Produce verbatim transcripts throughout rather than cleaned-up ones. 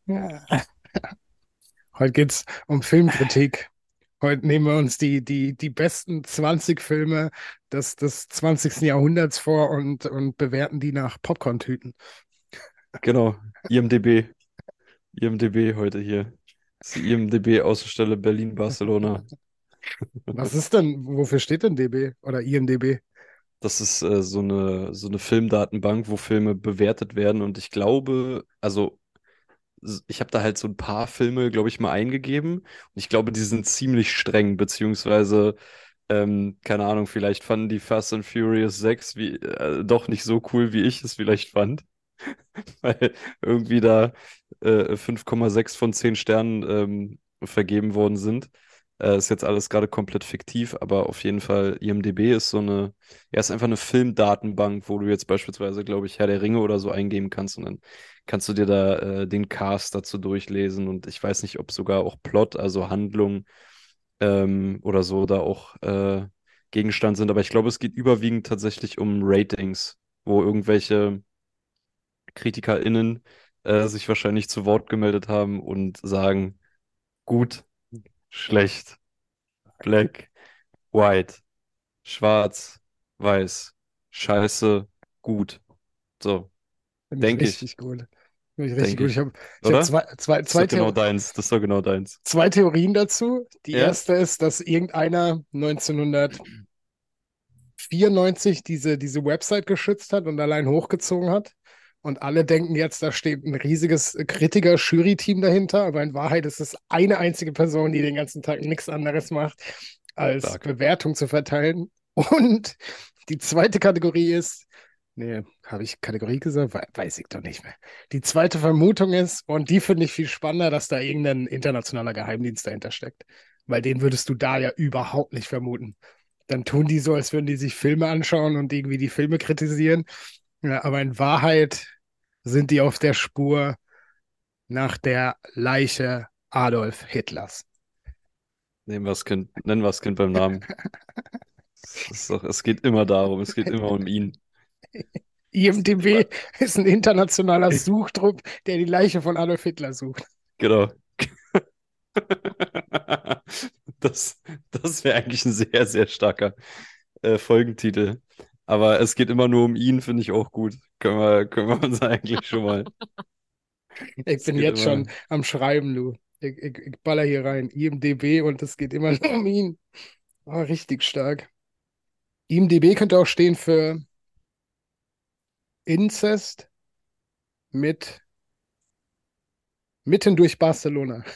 Ja. Heute geht's um Filmkritik. Heute nehmen wir uns die, die, die besten zwanzig Filme des, des zwanzigsten. Jahrhunderts vor und, und bewerten die nach Popcorn-Tüten. Genau, IMDb. IMDb heute hier. Das ist die IMDb-Außenstelle Berlin-Barcelona. Was ist denn, wofür steht denn D B oder I M D B? Das ist äh, so eine, so eine Filmdatenbank, wo Filme bewertet werden. Und ich glaube, also s- ich habe da halt so ein paar Filme, glaube ich, mal eingegeben. Und ich glaube, die sind ziemlich streng, beziehungsweise, ähm, keine Ahnung, vielleicht fanden die Fast and Furious sechs wie, äh, doch nicht so cool, wie ich es vielleicht fand. Weil irgendwie da äh, fünf Komma sechs von zehn Sternen ähm, vergeben worden sind. Äh, ist jetzt alles gerade komplett fiktiv, aber auf jeden Fall IMDb ist so eine, ja, ist einfach eine Filmdatenbank, wo du jetzt beispielsweise, glaube ich, Herr der Ringe oder so eingeben kannst und dann kannst du dir da äh, den Cast dazu durchlesen und ich weiß nicht, ob sogar auch Plot, also Handlung ähm, oder so da auch äh, Gegenstand sind, aber ich glaube, es geht überwiegend tatsächlich um Ratings, wo irgendwelche KritikerInnen äh, sich wahrscheinlich zu Wort gemeldet haben und sagen, gut, schlecht, black, white, schwarz, weiß, scheiße, gut. So, Finde ich denke ich, richtig gut. Finde ich richtig denke gut. Ich ich. habe ich hab Oder? zwei, zwei, Das ist zwei, doch genau Theo deins. Das ist doch genau deins. zwei Theorien dazu. Die Ja? erste ist, dass irgendeiner neunzehnhundertvierundneunzig diese, diese Website geschützt hat und allein hochgezogen hat. Und alle denken jetzt, da steht ein riesiges Kritiker-Jury-Team dahinter, aber in Wahrheit ist es eine einzige Person, die den ganzen Tag nichts anderes macht, als Stark. Bewertung zu verteilen. Und die zweite Kategorie ist, nee, habe ich Kategorie gesagt? We- Weiß ich doch nicht mehr. Die zweite Vermutung ist, und die finde ich viel spannender, dass da irgendein internationaler Geheimdienst dahinter steckt. Weil den würdest du da ja überhaupt nicht vermuten. Dann tun die so, als würden die sich Filme anschauen und irgendwie die Filme kritisieren. Ja, aber in Wahrheit sind die auf der Spur nach der Leiche Adolf Hitlers. Nehmen wir das Kind, nennen wir das Kind beim Namen. Es ist doch, es geht immer darum, es geht immer um ihn. I M Es D geht B immer. ist ein internationaler Suchdruck, der die Leiche von Adolf Hitler sucht. Genau. Das, das wäre eigentlich ein sehr, sehr starker äh, Folgentitel. Aber es geht immer nur um ihn, finde ich auch gut. Können wir, können wir uns eigentlich schon mal. Ich Es bin geht jetzt schon immer. am Schreiben, du. Ich, ich, ich baller hier rein. I M D B und es geht immer nur um ihn. Oh, richtig stark. I M D B könnte auch stehen für Inzest mit mitten durch Barcelona.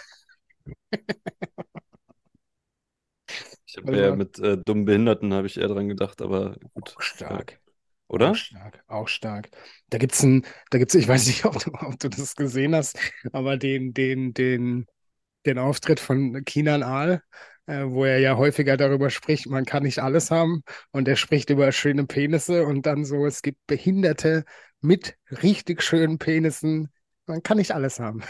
Ich habe ja Also mit äh, dummen Behinderten habe ich eher dran gedacht, aber gut. auch Ja. stark. Auch Oder? stark, auch stark. Da gibt's ein, da gibt's, ich weiß nicht, ob du, ob du das gesehen hast, aber den, den, den, den Auftritt von Kinan Ahl, äh, wo er ja häufiger darüber spricht, man kann nicht alles haben. Und er spricht über schöne Penisse und dann so, es gibt Behinderte mit richtig schönen Penissen. Man kann nicht alles haben.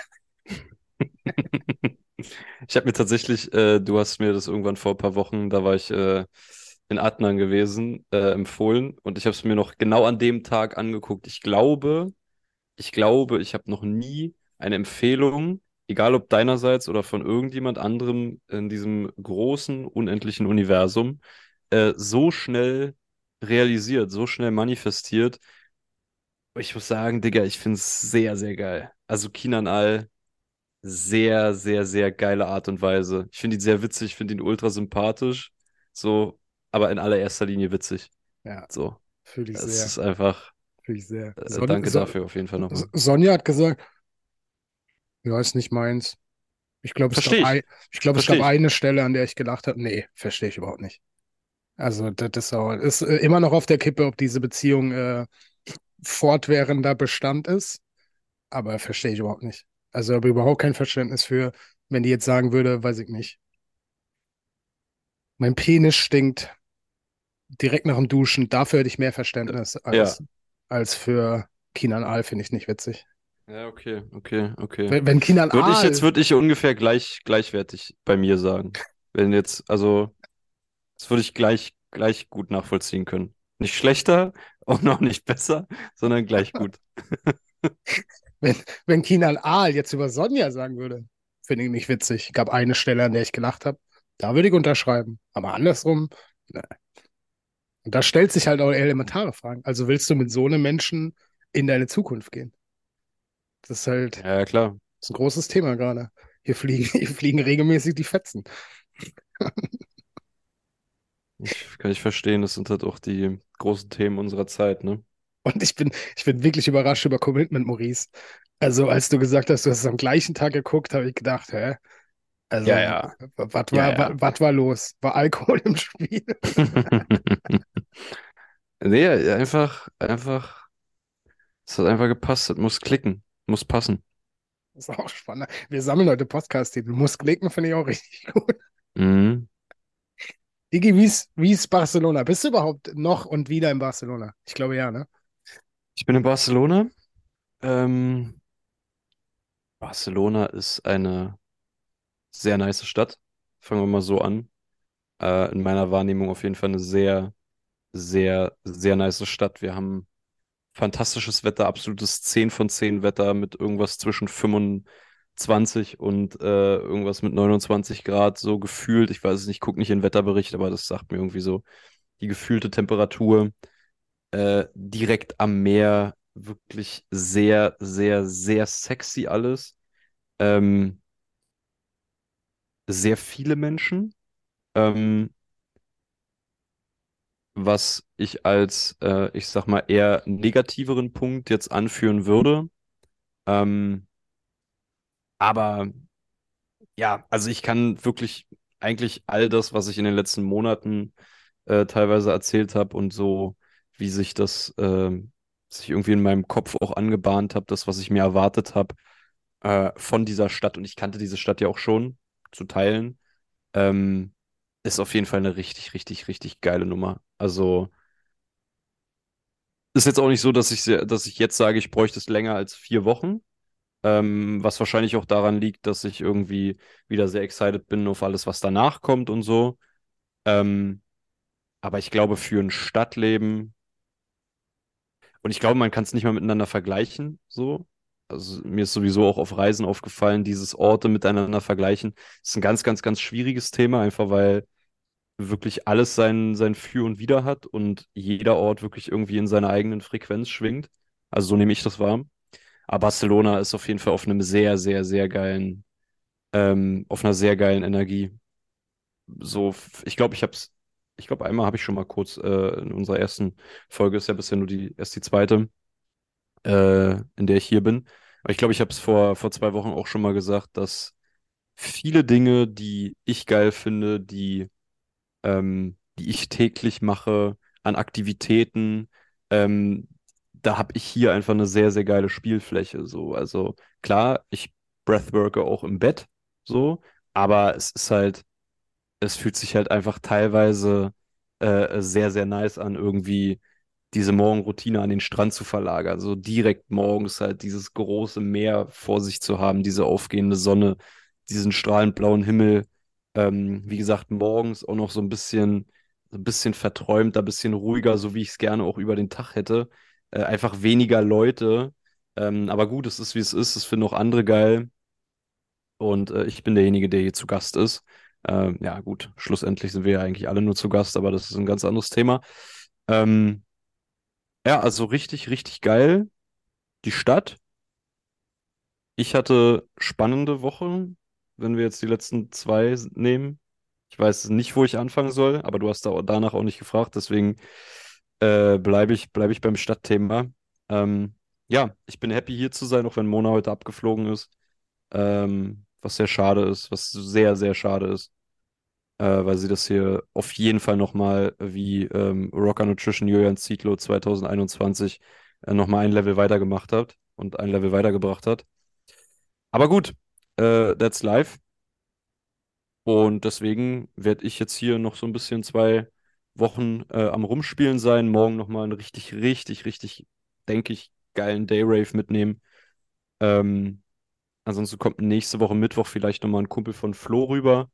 Ich habe mir tatsächlich, äh, du hast mir das irgendwann vor ein paar Wochen, da war ich äh, in Adnan gewesen, äh, empfohlen und ich habe es mir noch genau an dem Tag angeguckt. Ich glaube, ich glaube, ich habe noch nie eine Empfehlung, egal ob deinerseits oder von irgendjemand anderem in diesem großen, unendlichen Universum, äh, so schnell realisiert, so schnell manifestiert. Ich muss sagen, Digga, ich finde es sehr, sehr geil. Also Kinan All, sehr, sehr, sehr geile Art und Weise. Ich finde ihn sehr witzig, ich finde ihn ultra sympathisch, so, aber in allererster Linie witzig. Ja, So, fühle ich es sehr, ist einfach, fühle ich sehr. äh, Son, danke so, dafür auf jeden Fall nochmal. Sonja hat gesagt, ja, ist nicht meins. Ich glaube, es gab Verstehe ein, ich, ich glaube, es verstehe gab ich. eine Stelle, an der ich gelacht habe. Nee, verstehe ich überhaupt nicht. Also, das ist, auch, ist äh, immer noch auf der Kippe, ob diese Beziehung äh, fortwährender Bestand ist. Aber verstehe ich überhaupt nicht. Also, habe überhaupt kein Verständnis für, wenn die jetzt sagen würde, weiß ich nicht, mein Penis stinkt direkt nach dem Duschen. Dafür hätte ich mehr Verständnis Ja. als, als für Kinan Aal, finde ich nicht witzig. Ja, okay, okay, okay. Wenn, wenn Kinan Würde ich jetzt, Aal, würde ich ungefähr gleich, gleichwertig bei mir sagen. Wenn jetzt, also, das würde ich gleich, gleich gut nachvollziehen können. Nicht schlechter und noch nicht besser, sondern gleich gut. Wenn, wenn Kinan Ahl jetzt über Sonja sagen würde, finde ich nicht witzig. Gab eine Stelle, an der ich gelacht habe. Da würde ich unterschreiben. Aber andersrum, ne. Und da stellt sich halt auch elementare Fragen. Also willst du mit so einem Menschen in deine Zukunft gehen? Das ist halt Ja, ja, klar. das ist ein großes Thema gerade. Hier fliegen, hier fliegen regelmäßig die Fetzen. Ich, kann ich verstehen, das sind halt auch die großen Themen unserer Zeit, ne? Und ich bin, ich bin wirklich überrascht über Commitment, Maurice. Also, als du gesagt hast, du hast es am gleichen Tag geguckt, habe ich gedacht, hä? Ja, Also, ja. was Ja, war, ja. was war los? War Alkohol im Spiel? Nee, einfach, einfach, es hat einfach gepasst, es muss klicken, muss passen. Das ist auch spannend. Wir sammeln heute Podcast-Titel. Muskeliken finde ich auch richtig gut. Mhm. Digi, wie ist, wie ist Barcelona? Bist du überhaupt noch und wieder in Barcelona? Ich glaube ja, ne? Ich bin in Barcelona. Ähm, Barcelona ist eine sehr nice Stadt. Fangen wir mal so an. Äh, in meiner Wahrnehmung auf jeden Fall eine sehr, sehr, sehr nice Stadt. Wir haben fantastisches Wetter, absolutes zehn von zehn Wetter mit irgendwas zwischen fünfundzwanzig und äh, irgendwas mit neunundzwanzig Grad, so gefühlt. Ich weiß es nicht, gucke nicht in den Wetterbericht, aber das sagt mir irgendwie so die gefühlte Temperatur. Äh, direkt am Meer, wirklich sehr, sehr, sehr sexy alles. Ähm, sehr viele Menschen. Ähm, was ich als, äh, ich sag mal, eher negativeren Punkt jetzt anführen würde. Ähm, aber ja, also ich kann wirklich eigentlich all das, was ich in den letzten Monaten äh, teilweise erzählt habe und so, wie sich das ähm, sich irgendwie in meinem Kopf auch angebahnt habe, das, was ich mir erwartet habe äh, von dieser Stadt, und ich kannte diese Stadt ja auch schon zu Teilen, ähm, ist auf jeden Fall eine richtig, richtig, richtig geile Nummer. Also ist jetzt auch nicht so, dass ich, sehr- dass ich jetzt sage, ich bräuchte es länger als vier Wochen. Ähm, was wahrscheinlich auch daran liegt, dass ich irgendwie wieder sehr excited bin auf alles, was danach kommt und so. Ähm, aber ich glaube, für ein Stadtleben, und ich glaube, man kann es nicht mal miteinander vergleichen, so. Also mir ist sowieso auch auf Reisen aufgefallen, dieses Orte miteinander vergleichen, ist ein ganz, ganz, ganz schwieriges Thema, einfach weil wirklich alles sein, sein Für und Wider hat und jeder Ort wirklich irgendwie in seiner eigenen Frequenz schwingt. Also so nehme ich das wahr. Aber Barcelona ist auf jeden Fall auf einem sehr, sehr, sehr geilen, ähm, auf einer sehr geilen Energie. So, f- ich glaube, ich habe es, ich glaube, einmal habe ich schon mal kurz äh, in unserer ersten Folge, ist ja bisher nur die, erst die zweite, äh, in der ich hier bin. Aber ich glaube, ich habe es vor, vor zwei Wochen auch schon mal gesagt, dass viele Dinge, die ich geil finde, die ähm, die ich täglich mache, an Aktivitäten. Ähm, Da habe ich hier einfach eine sehr, sehr geile Spielfläche. So. Also klar, ich breathworke auch im Bett, so, aber es ist halt, es fühlt sich halt einfach teilweise äh, sehr, sehr nice an, irgendwie diese Morgenroutine an den Strand zu verlagern. So direkt morgens halt dieses große Meer vor sich zu haben, diese aufgehende Sonne, diesen strahlend blauen Himmel. Ähm, wie gesagt, morgens auch noch so ein bisschen, so ein bisschen verträumter, ein bisschen ruhiger, so wie ich es gerne auch über den Tag hätte. Äh, einfach weniger Leute. Ähm, aber gut, es ist, wie es ist. Es finden auch andere geil. Und äh, ich bin derjenige, der hier zu Gast ist. Ähm, ja, gut, schlussendlich sind wir ja eigentlich alle nur zu Gast, aber das ist ein ganz anderes Thema. Ähm, ja, also richtig, richtig geil. Die Stadt. Ich hatte spannende Wochen, wenn wir jetzt die letzten zwei s- nehmen. Ich weiß nicht, wo ich anfangen soll, aber du hast da danach auch nicht gefragt, deswegen äh, bleibe ich, bleib ich beim Stadtthema. Ähm, ja, ich bin happy hier zu sein, auch wenn Mona heute abgeflogen ist. Ähm, was sehr schade ist, was sehr, sehr schade ist, äh, weil sie das hier auf jeden Fall nochmal wie ähm, Rocker Nutrition Julian Zietlow zwanzig einundzwanzig äh, nochmal ein Level weiter gemacht hat und ein Level weitergebracht hat. Aber gut, äh, that's life. Und deswegen werde ich jetzt hier noch so ein bisschen zwei Wochen äh, am Rumspielen sein. Morgen nochmal einen richtig, richtig, richtig, denke ich, geilen Dayrave mitnehmen. Ähm, Ansonsten kommt nächste Woche Mittwoch vielleicht nochmal ein Kumpel von Flo rüber.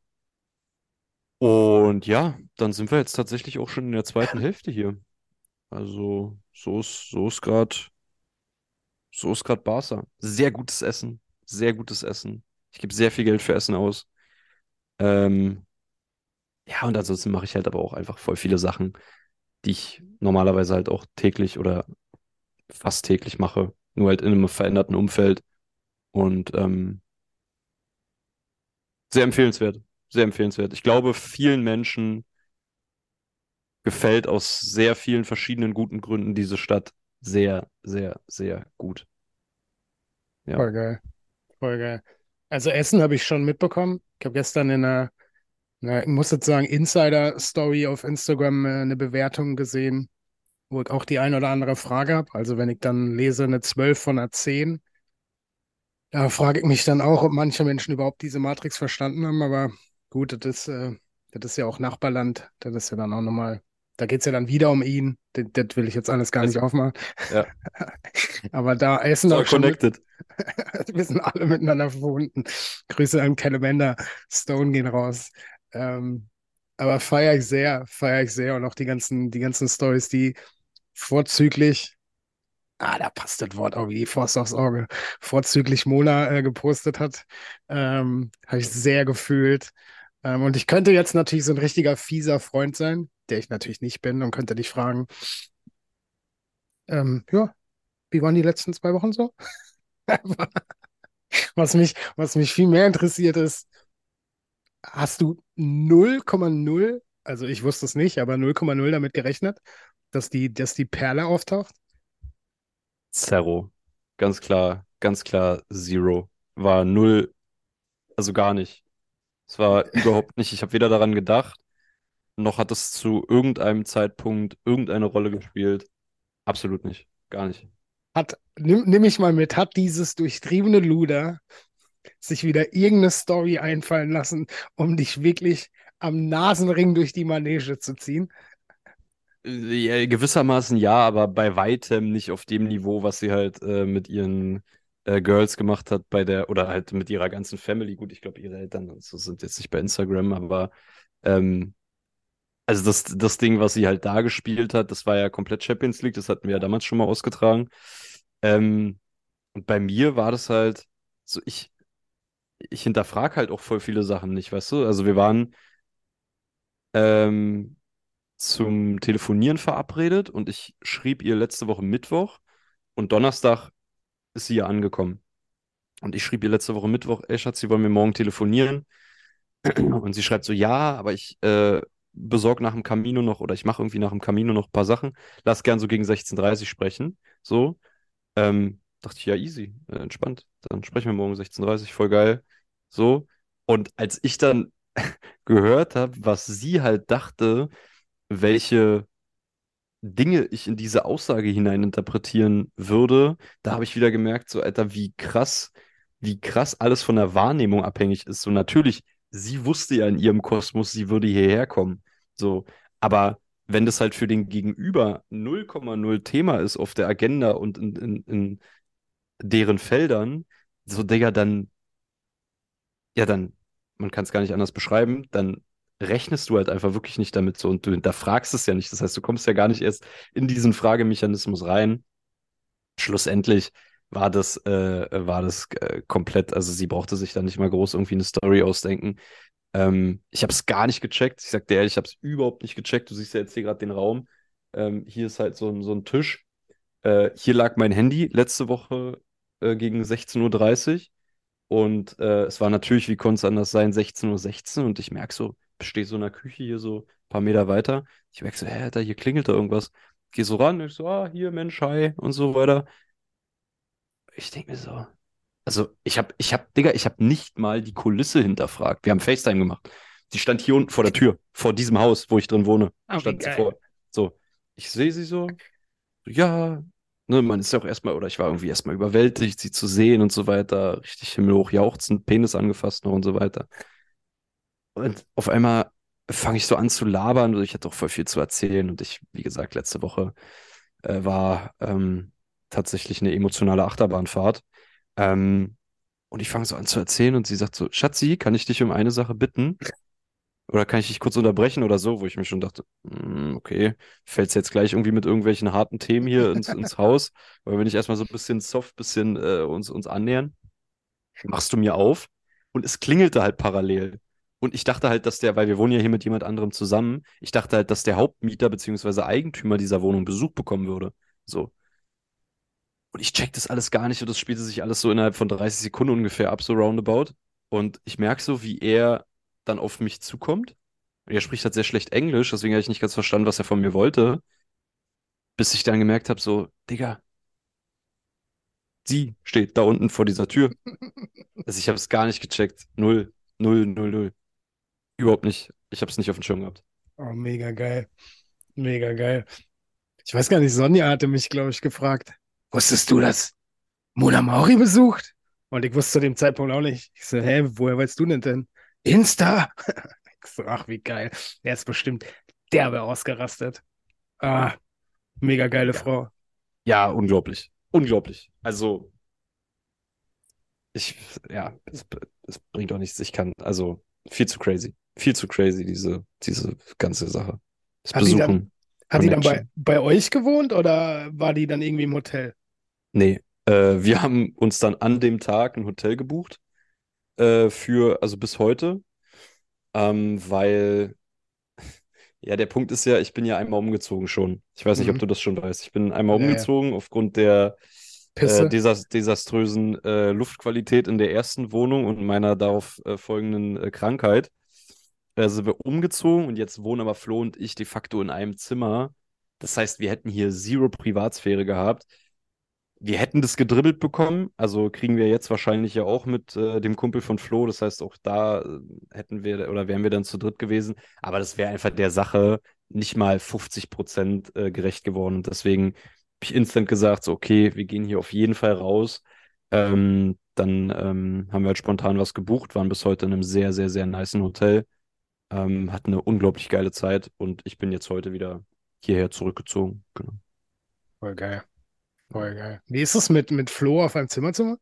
Und ja, dann sind wir jetzt tatsächlich auch schon in der zweiten Hälfte hier. Also so ist, so ist gerade, so ist gerade Barca. Sehr gutes Essen. Sehr gutes Essen. Ich gebe sehr viel Geld für Essen aus. Ähm, ja, und ansonsten mache ich halt aber auch einfach voll viele Sachen, die ich normalerweise halt auch täglich oder fast täglich mache. Nur halt in einem veränderten Umfeld. Und ähm, sehr empfehlenswert. Sehr empfehlenswert. Ich glaube, vielen Menschen gefällt aus sehr vielen verschiedenen guten Gründen diese Stadt sehr, sehr, sehr gut. Ja. Voll geil, voll geil. Also Essen habe ich schon mitbekommen. Ich habe gestern in einer, na, ich muss jetzt sagen, Insider-Story auf Instagram äh, eine Bewertung gesehen, wo ich auch die ein oder andere Frage habe. Also wenn ich dann lese eine zwölf von einer zehn, da frage ich mich dann auch, ob manche Menschen überhaupt diese Matrix verstanden haben. Aber gut, das ist, äh, das ist ja auch Nachbarland. Das ist ja dann auch nochmal, da geht es ja dann wieder um ihn. Das, das will ich jetzt alles gar nicht Es, aufmachen. ja. Aber da Essen Ist habe all ich schon mit, connected. wir sind alle miteinander verbunden. Grüße an Calamander, Stone gehen raus. Ähm, aber feiere ich sehr, feiere ich sehr und auch die ganzen, die ganzen Stories, die vorzüglich, ah, da passt das Wort auch wie die Faust aufs Auge, vorzüglich Mona äh, gepostet hat, ähm, habe ich sehr gefühlt. Ähm, und ich könnte jetzt natürlich so ein richtiger fieser Freund sein, der ich natürlich nicht bin und könnte dich fragen, ähm, ja, wie waren die letzten zwei Wochen so? Was mich, was mich viel mehr interessiert ist, hast du null Komma null, also ich wusste es nicht, aber null Komma null damit gerechnet, dass die, dass die Perle auftaucht? Zero. Ganz klar, ganz klar Zero. War null, also gar nicht. Es war überhaupt nicht, ich habe weder daran gedacht, noch hat es zu irgendeinem Zeitpunkt irgendeine Rolle gespielt. Absolut nicht. Gar nicht. Hat, nimm, nimm ich mal mit, hat dieses durchtriebene Luder sich wieder irgendeine Story einfallen lassen, um dich wirklich am Nasenring durch die Manege zu ziehen? Ja, gewissermaßen ja, aber bei weitem nicht auf dem Niveau, was sie halt äh, mit ihren äh, Girls gemacht hat bei der, oder halt mit ihrer ganzen Family. Gut, ich glaube, ihre Eltern und so sind jetzt nicht bei Instagram, aber ähm, also das, das Ding, was sie halt da gespielt hat, das war ja komplett Champions League, das hatten wir ja damals schon mal ausgetragen. Ähm, und bei mir war das halt so, ich, ich hinterfrage halt auch voll viele Sachen nicht, weißt du? Also wir waren ähm, zum Telefonieren verabredet und ich schrieb ihr letzte Woche Mittwoch und Donnerstag ist sie ja angekommen. Und ich schrieb ihr letzte Woche Mittwoch, ey Schatz, sie wollen mir morgen telefonieren. Und sie schreibt so, ja, aber ich äh, besorge nach dem Camino noch oder ich mache irgendwie nach dem Camino noch ein paar Sachen. Lass gern so gegen sechzehn Uhr dreißig sprechen. So. Ähm, dachte ich, ja, easy, äh, entspannt. Dann sprechen wir morgen sechzehn Uhr dreißig, voll geil. So. Und als ich dann gehört habe, was sie halt dachte, welche Dinge ich in diese Aussage hineininterpretieren würde, da habe ich wieder gemerkt, so, Alter, wie krass, wie krass alles von der Wahrnehmung abhängig ist. So, natürlich, sie wusste ja in ihrem Kosmos, sie würde hierher kommen. So, aber wenn das halt für den Gegenüber null Komma null Thema ist auf der Agenda und in, in, in deren Feldern, so, Digga, dann ja, dann, man kann es gar nicht anders beschreiben, dann rechnest du halt einfach wirklich nicht damit so und du hinterfragst es ja nicht. Das heißt, du kommst ja gar nicht erst in diesen Fragemechanismus rein. Schlussendlich war das, äh, war das äh, komplett, also sie brauchte sich da nicht mal groß irgendwie eine Story ausdenken. Ähm, ich habe es gar nicht gecheckt. Ich sag dir ehrlich, ich habe es überhaupt nicht gecheckt. Du siehst ja jetzt hier gerade den Raum. Ähm, hier ist halt so, ein- so ein Tisch. Äh, hier lag mein Handy letzte Woche äh, gegen sechzehn Uhr dreißig. Und äh, es war natürlich, wie konnte es anders sein, sechzehn Uhr sechzehn und ich merke so, ich stehe so in der Küche hier so ein paar Meter weiter. Ich merke so, hä, Alter, hier klingelt da irgendwas. Geh so ran, ich so, ah, hier, Mensch, hi und so weiter. Ich denke mir so, also ich habe, ich habe, Digga, ich habe nicht mal die Kulisse hinterfragt. Wir haben FaceTime gemacht. Die stand hier unten vor der Tür, vor diesem Haus, wo ich drin wohne, Ah, wie stand sie geil. vor. So, ich sehe sie so, so, ja, ne, man ist ja auch erstmal, oder ich war irgendwie erstmal überwältigt, sie zu sehen und so weiter, richtig himmelhoch jauchzend, Penis angefasst noch und so weiter. Und auf einmal fange ich so an zu labern und ich hatte auch voll viel zu erzählen und ich, wie gesagt, letzte Woche äh, war ähm, tatsächlich eine emotionale Achterbahnfahrt. Ähm, und ich fange so an zu erzählen und sie sagt so, Schatzi, kann ich dich um eine Sache bitten? oder kann ich dich kurz unterbrechen oder so, wo ich mir schon dachte, hm, okay, fällt's jetzt gleich irgendwie mit irgendwelchen harten Themen hier ins, ins Haus, weil wir nicht erstmal so ein bisschen soft, bisschen äh, uns, uns annähern, machst du mir auf und es klingelte halt parallel. Und ich dachte halt, dass der, weil wir wohnen ja hier mit jemand anderem zusammen, ich dachte halt, dass der Hauptmieter beziehungsweise Eigentümer dieser Wohnung Besuch bekommen würde. So. Und ich check das alles gar nicht und das spielte sich alles so innerhalb von dreißig Sekunden ungefähr ab, so roundabout. Und ich merke so, wie er dann auf mich zukommt. Und er spricht halt sehr schlecht Englisch, deswegen habe ich nicht ganz verstanden, was er von mir wollte, bis ich dann gemerkt habe, so, Digga, sie steht da unten vor dieser Tür. Also ich habe es gar nicht gecheckt. Null, null, null, null. Überhaupt nicht. Ich habe es nicht auf dem Schirm gehabt. Oh, mega geil. Mega geil. Ich weiß gar nicht, Sonja hatte mich, glaube ich, gefragt. Wusstest du, dass Mona Mauri besucht? Und ich wusste zu dem Zeitpunkt auch nicht. Ich so, hä, woher weißt du denn denn? Insta? Ich so, ach, wie geil. Er ist bestimmt derbe ausgerastet. Ah, mega geile Ja. Frau. Ja, unglaublich. Unglaublich. Also, ich, ja, es, es bringt auch nichts. Ich kann, also, viel zu crazy. Viel zu crazy, diese, diese ganze Sache. Das Hat die dann, Besuchen, hat die dann bei, Connection. bei euch gewohnt oder war die dann irgendwie im Hotel? Nee, äh, wir haben uns dann an dem Tag ein Hotel gebucht, äh, für, also bis heute, ähm, weil, ja, der Punkt ist ja, ich bin ja einmal umgezogen schon. Ich weiß nicht, ob Mhm. du das schon weißt. Ich bin einmal Ja, ja. umgezogen aufgrund der äh, Pisse. desas desaströsen äh, Luftqualität in der ersten Wohnung und meiner darauf äh, folgenden äh, Krankheit. Äh, sind wir umgezogen und jetzt wohnen aber Flo und ich de facto in einem Zimmer. Das heißt, wir hätten hier zero Privatsphäre gehabt. Wir hätten das gedribbelt bekommen, also kriegen wir jetzt wahrscheinlich ja auch mit äh, dem Kumpel von Flo. Das heißt, auch da äh, hätten wir oder wären wir dann zu dritt gewesen. Aber das wäre einfach der Sache nicht mal fünfzig Prozent äh, gerecht geworden. Und deswegen habe ich instant gesagt, so, okay, wir gehen hier auf jeden Fall raus. Ähm, dann ähm, haben wir halt spontan was gebucht, waren bis heute in einem sehr, sehr, sehr nicen Hotel, ähm, hatten eine unglaublich geile Zeit und ich bin jetzt heute wieder hierher zurückgezogen. Genau. Voll geil. Voll geil. Wie ist es mit, mit Flo auf einem Zimmerzimmer?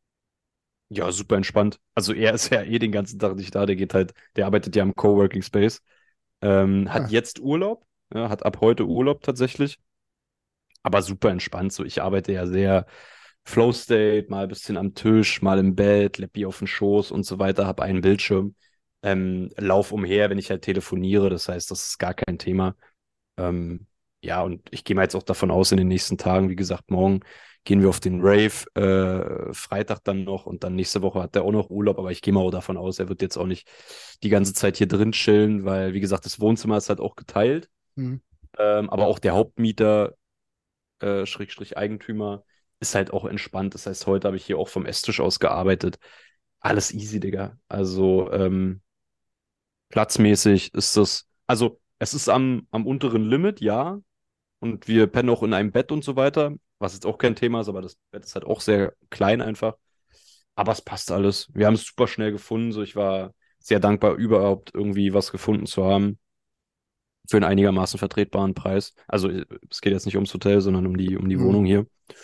Ja, super entspannt. Also er ist ja eh den ganzen Tag nicht da. Der geht halt, der arbeitet ja im Coworking Space. Ähm, hat Ah, jetzt Urlaub, ja, hat ab heute Urlaub tatsächlich, aber super entspannt. So, ich arbeite ja sehr Flow State, mal ein bisschen am Tisch, mal im Bett, Leppi auf den Schoß und so weiter, habe einen Bildschirm, ähm, lauf umher, wenn ich halt telefoniere. Das heißt, das ist gar kein Thema. Ähm, ja, und ich gehe mal jetzt auch davon aus, in den nächsten Tagen, wie gesagt, morgen gehen wir auf den Rave, äh, Freitag dann noch und dann nächste Woche hat er auch noch Urlaub, aber ich gehe mal auch davon aus, er wird jetzt auch nicht die ganze Zeit hier drin chillen, weil, wie gesagt, das Wohnzimmer ist halt auch geteilt, hm. ähm, aber auch der Hauptmieter, äh, Schrägstrich Eigentümer, ist halt auch entspannt. Das heißt, heute habe ich hier auch vom Esstisch aus gearbeitet. Alles easy, Digga. Also, ähm, platzmäßig ist das, also, es ist am, am unteren Limit, ja, und wir pennen auch in einem Bett und so weiter, was jetzt auch kein Thema ist, aber das Bett ist halt auch sehr klein einfach. Aber es passt alles. Wir haben es super schnell gefunden. So, ich war sehr dankbar, überhaupt irgendwie was gefunden zu haben für einen einigermaßen vertretbaren Preis. Also äh, es geht jetzt nicht ums Hotel, sondern um die, um die Hm. Wohnung hier.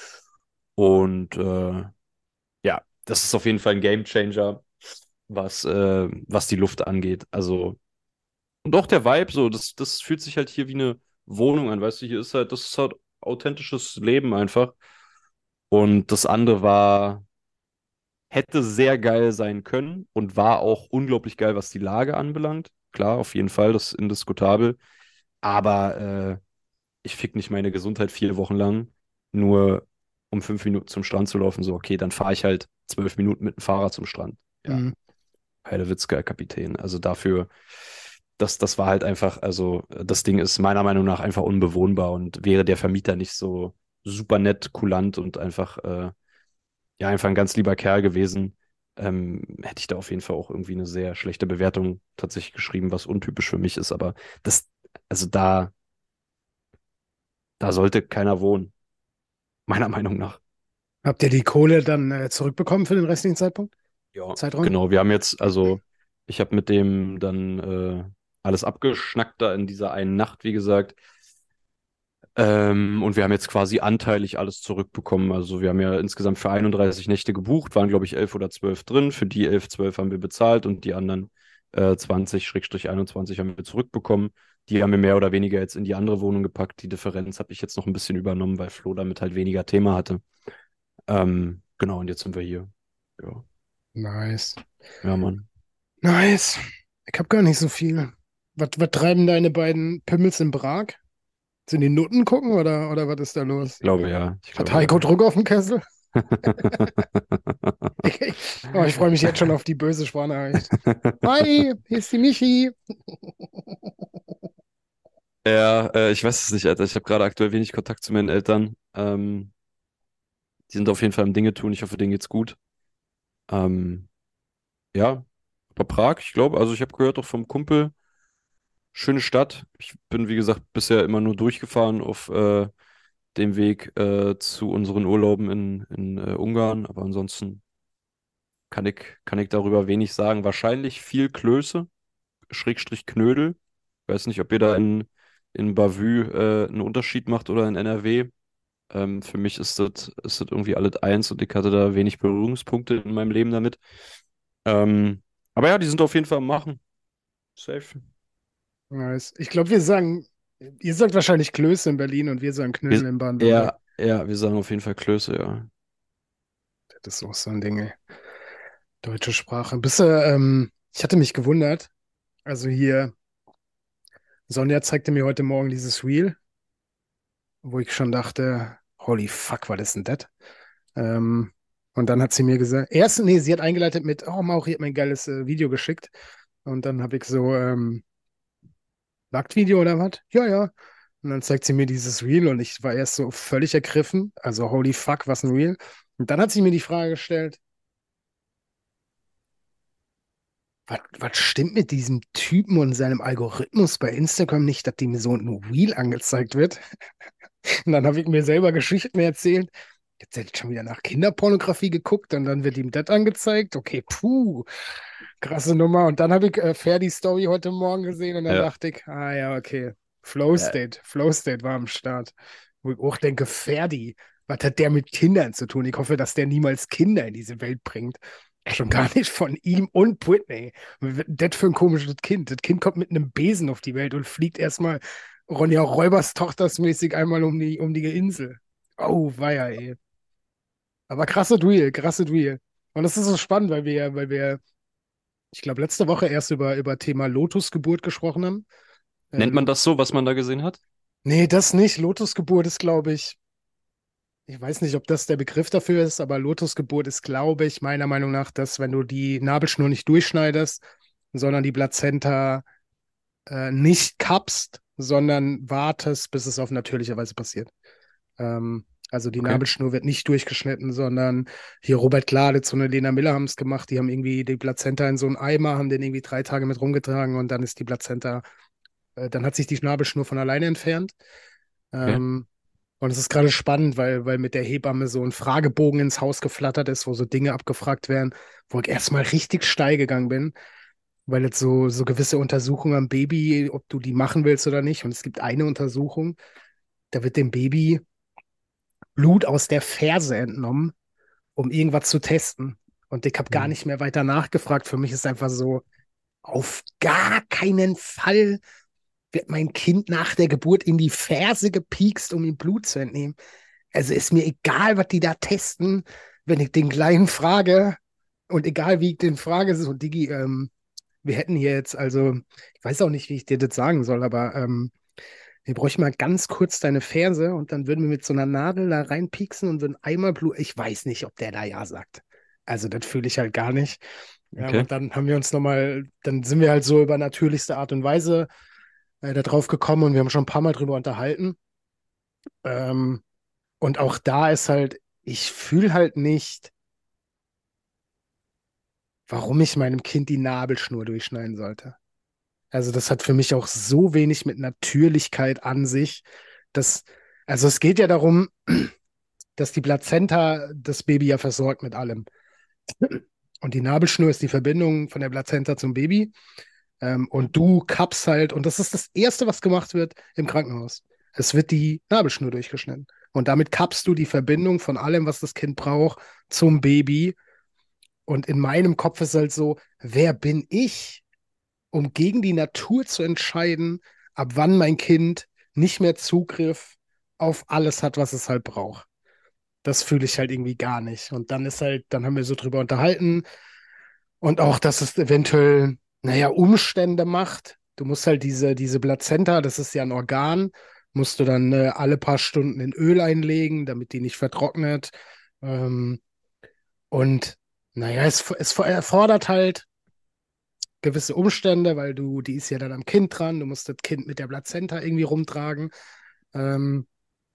Und äh, ja, das ist auf jeden Fall ein Gamechanger, was, äh, was die Luft angeht. Also, und auch der Vibe, so, das, das fühlt sich halt hier wie eine Wohnung an, weißt du, hier ist halt, das ist halt authentisches Leben einfach. Und das andere war, hätte sehr geil sein können und war auch unglaublich geil, was die Lage anbelangt. Klar, auf jeden Fall, das ist indiskutabel. Aber äh, ich fick nicht meine Gesundheit vier Wochen lang, nur um fünf Minuten zum Strand zu laufen. So, okay, dann fahre ich halt zwölf Minuten mit dem Fahrrad zum Strand. Ja, Hm. Heidewitzka, Kapitän. Also dafür, das, das war halt einfach, also das Ding ist meiner Meinung nach einfach unbewohnbar und wäre der Vermieter nicht so super nett, kulant und einfach äh, ja, einfach ein ganz lieber Kerl gewesen, ähm, hätte ich da auf jeden Fall auch irgendwie eine sehr schlechte Bewertung tatsächlich geschrieben, was untypisch für mich ist. Aber das, also da, da sollte keiner wohnen, meiner Meinung nach. Habt ihr die Kohle dann äh, zurückbekommen für den restlichen Zeitpunkt? Ja, Zeitraum? genau. Wir haben jetzt, also ich habe mit dem dann äh, alles abgeschnackt da in dieser einen Nacht, wie gesagt. Ähm, und wir haben jetzt quasi anteilig alles zurückbekommen. Also wir haben ja insgesamt für einunddreißig Nächte gebucht, waren glaube ich elf oder zwölf drin. Für die elf, zwölf haben wir bezahlt und die anderen äh, zwanzig einundzwanzig haben wir zurückbekommen. Die haben wir mehr oder weniger jetzt in die andere Wohnung gepackt. Die Differenz habe ich jetzt noch ein bisschen übernommen, weil Flo damit halt weniger Thema hatte. Ähm, genau, und jetzt sind wir hier. Ja, Nice. ja, Mann. Nice. Ich hab gar nicht so viel. Was, was treiben deine beiden Pimmels in Prag? Sind die Nutten gucken oder, oder was ist da Ich los? glaube ja. Ich Hat glaube Heiko ja. Druck auf dem Kessel? Oh, ich freue mich jetzt schon auf die böse Sprachnachricht. Hi, hier ist die Michi. Ja, äh, ich weiß es nicht, Alter. Ich habe gerade aktuell wenig Kontakt zu meinen Eltern. Ähm, die sind auf jeden Fall am Dinge tun. Ich hoffe, denen geht's gut. Ähm, ja, aber Prag, ich glaube, also ich habe gehört auch vom Kumpel, schöne Stadt. Ich bin, wie gesagt, bisher immer nur durchgefahren auf äh, dem Weg äh, zu unseren Urlauben in, in äh, Ungarn. Aber ansonsten kann ich, kann ich darüber wenig sagen. Wahrscheinlich viel Klöße, Schrägstrich Knödel. Ich weiß nicht, ob ihr da in, in Bavü äh, einen Unterschied macht oder in N R W. Ähm, für mich ist das, ist das irgendwie alles eins und ich hatte da wenig Berührungspunkte in meinem Leben damit. Ähm, aber ja, die sind auf jeden Fall am Machen. Safe. Nice. Ich glaube, wir sagen, ihr sagt wahrscheinlich Klöße in Berlin und wir sagen Wir, Knödel in Baden-Württemberg. ja, ja, wir sagen auf jeden Fall Klöße, ja. Das ist auch so ein Ding, ey. Deutsche Sprache. Bist du, ähm, ich hatte mich gewundert. Also hier, Sonja zeigte mir heute Morgen dieses Reel, wo ich schon dachte, holy fuck, was ist denn das? Ähm, und dann hat sie mir gesagt, erst, nee, sie hat eingeleitet mit, oh, Mauri hat mir ein geiles äh, Video geschickt. Und dann habe ich so, ähm, Nacktvideo oder was? Ja, ja. Und dann zeigt sie mir dieses Reel und ich war erst so völlig ergriffen. Also, holy fuck, was ein Reel. Und dann hat sie mir die Frage gestellt, was, was stimmt mit diesem Typen und seinem Algorithmus bei Instagram nicht, dass dem so ein Reel angezeigt wird? Und dann habe ich mir selber Geschichten erzählt. Jetzt hätte ich schon wieder nach Kinderpornografie geguckt und dann wird ihm das angezeigt. Okay, puh, krasse Nummer. Und dann habe ich äh, Ferdi Story heute Morgen gesehen und dann Ja. dachte ich, ah ja, okay, Flow Ja, State, Flow State war am Start. Wo ich auch denke, Ferdi, was hat der mit Kindern zu tun? Ich hoffe, dass der niemals Kinder in diese Welt bringt. Schon gar nicht von ihm und Britney. Was wird denn das für ein komisches Kind? Das Kind kommt mit einem Besen auf die Welt und fliegt erstmal Ronja Räubers Tochtersmäßig einmal um die, um die Insel. Oh, weia, ey. Aber krasse Duel, krasse Duel. Und das ist so spannend, weil wir, weil wir, ich glaube, letzte Woche erst über, über Thema Lotusgeburt gesprochen haben. nennt Ähm, man das so, was man da gesehen hat? nee, das nicht. Lotusgeburt ist, glaube ich, ich weiß nicht, ob das der Begriff dafür ist, aber Lotusgeburt ist, glaube ich, meiner Meinung nach, dass, wenn du die Nabelschnur nicht durchschneidest, sondern die Plazenta äh, nicht kappst, sondern wartest, bis es auf natürliche Weise passiert. Ähm, also die Okay. Nabelschnur wird nicht durchgeschnitten, sondern hier Robert Gladitz und Lena Miller haben es gemacht. Die haben irgendwie die Plazenta in so einen Eimer, haben den irgendwie drei Tage mit rumgetragen und dann ist die Plazenta, äh, dann hat sich die Nabelschnur von alleine entfernt. Okay. Ähm, und es ist gerade spannend, weil, weil mit der Hebamme so ein Fragebogen ins Haus geflattert ist, wo so Dinge abgefragt werden, wo ich erstmal richtig steil gegangen bin, weil jetzt so, so gewisse Untersuchungen am Baby, ob du die machen willst oder nicht. Und es gibt eine Untersuchung, da wird dem Baby Blut aus der Ferse entnommen, um irgendwas zu testen. Und ich habe gar Mhm. nicht mehr weiter nachgefragt. Für mich ist einfach so, auf gar keinen Fall wird mein Kind nach der Geburt in die Ferse gepiekst, um ihm Blut zu entnehmen. Also ist mir egal, was die da testen, wenn ich den Kleinen frage und egal, wie ich den frage, so Digi, ähm, wir hätten hier jetzt, also, ich weiß auch nicht, wie ich dir das sagen soll, aber ähm, wir bräuchten mal ganz kurz deine Ferse und dann würden wir mit so einer Nadel da reinpieksen und würden einmal Blut. Ich weiß nicht, ob der da ja sagt. Also, das fühle ich halt gar nicht. Ja, Okay. und dann haben wir uns nochmal, dann sind wir halt so über natürlichste Art und Weise äh, da drauf gekommen und wir haben schon ein paar Mal drüber unterhalten. Ähm, und auch da ist halt, ich fühle halt nicht, warum ich meinem Kind die Nabelschnur durchschneiden sollte. Also das hat für mich auch so wenig mit Natürlichkeit an sich, dass, also es geht ja darum, dass die Plazenta das Baby ja versorgt mit allem. Und die Nabelschnur ist die Verbindung von der Plazenta zum Baby. Ähm, und du kappst halt, und das ist das Erste, was gemacht wird im Krankenhaus. Es wird die Nabelschnur durchgeschnitten. Und damit kappst du die Verbindung von allem, was das Kind braucht, zum Baby. Und in meinem Kopf ist halt so, wer bin ich, um gegen die Natur zu entscheiden, ab wann mein Kind nicht mehr Zugriff auf alles hat, was es halt braucht. Das fühle ich halt irgendwie gar nicht. Und dann ist halt, dann haben wir so drüber unterhalten und auch, dass es eventuell, naja, Umstände macht. Du musst halt diese, diese Plazenta, das ist ja ein Organ, musst du dann äh, alle paar Stunden in Öl einlegen, damit die nicht vertrocknet. Ähm, und naja, es, es erfordert halt gewisse Umstände, weil du, die ist ja dann am Kind dran, du musst das Kind mit der Plazenta irgendwie rumtragen. Ähm,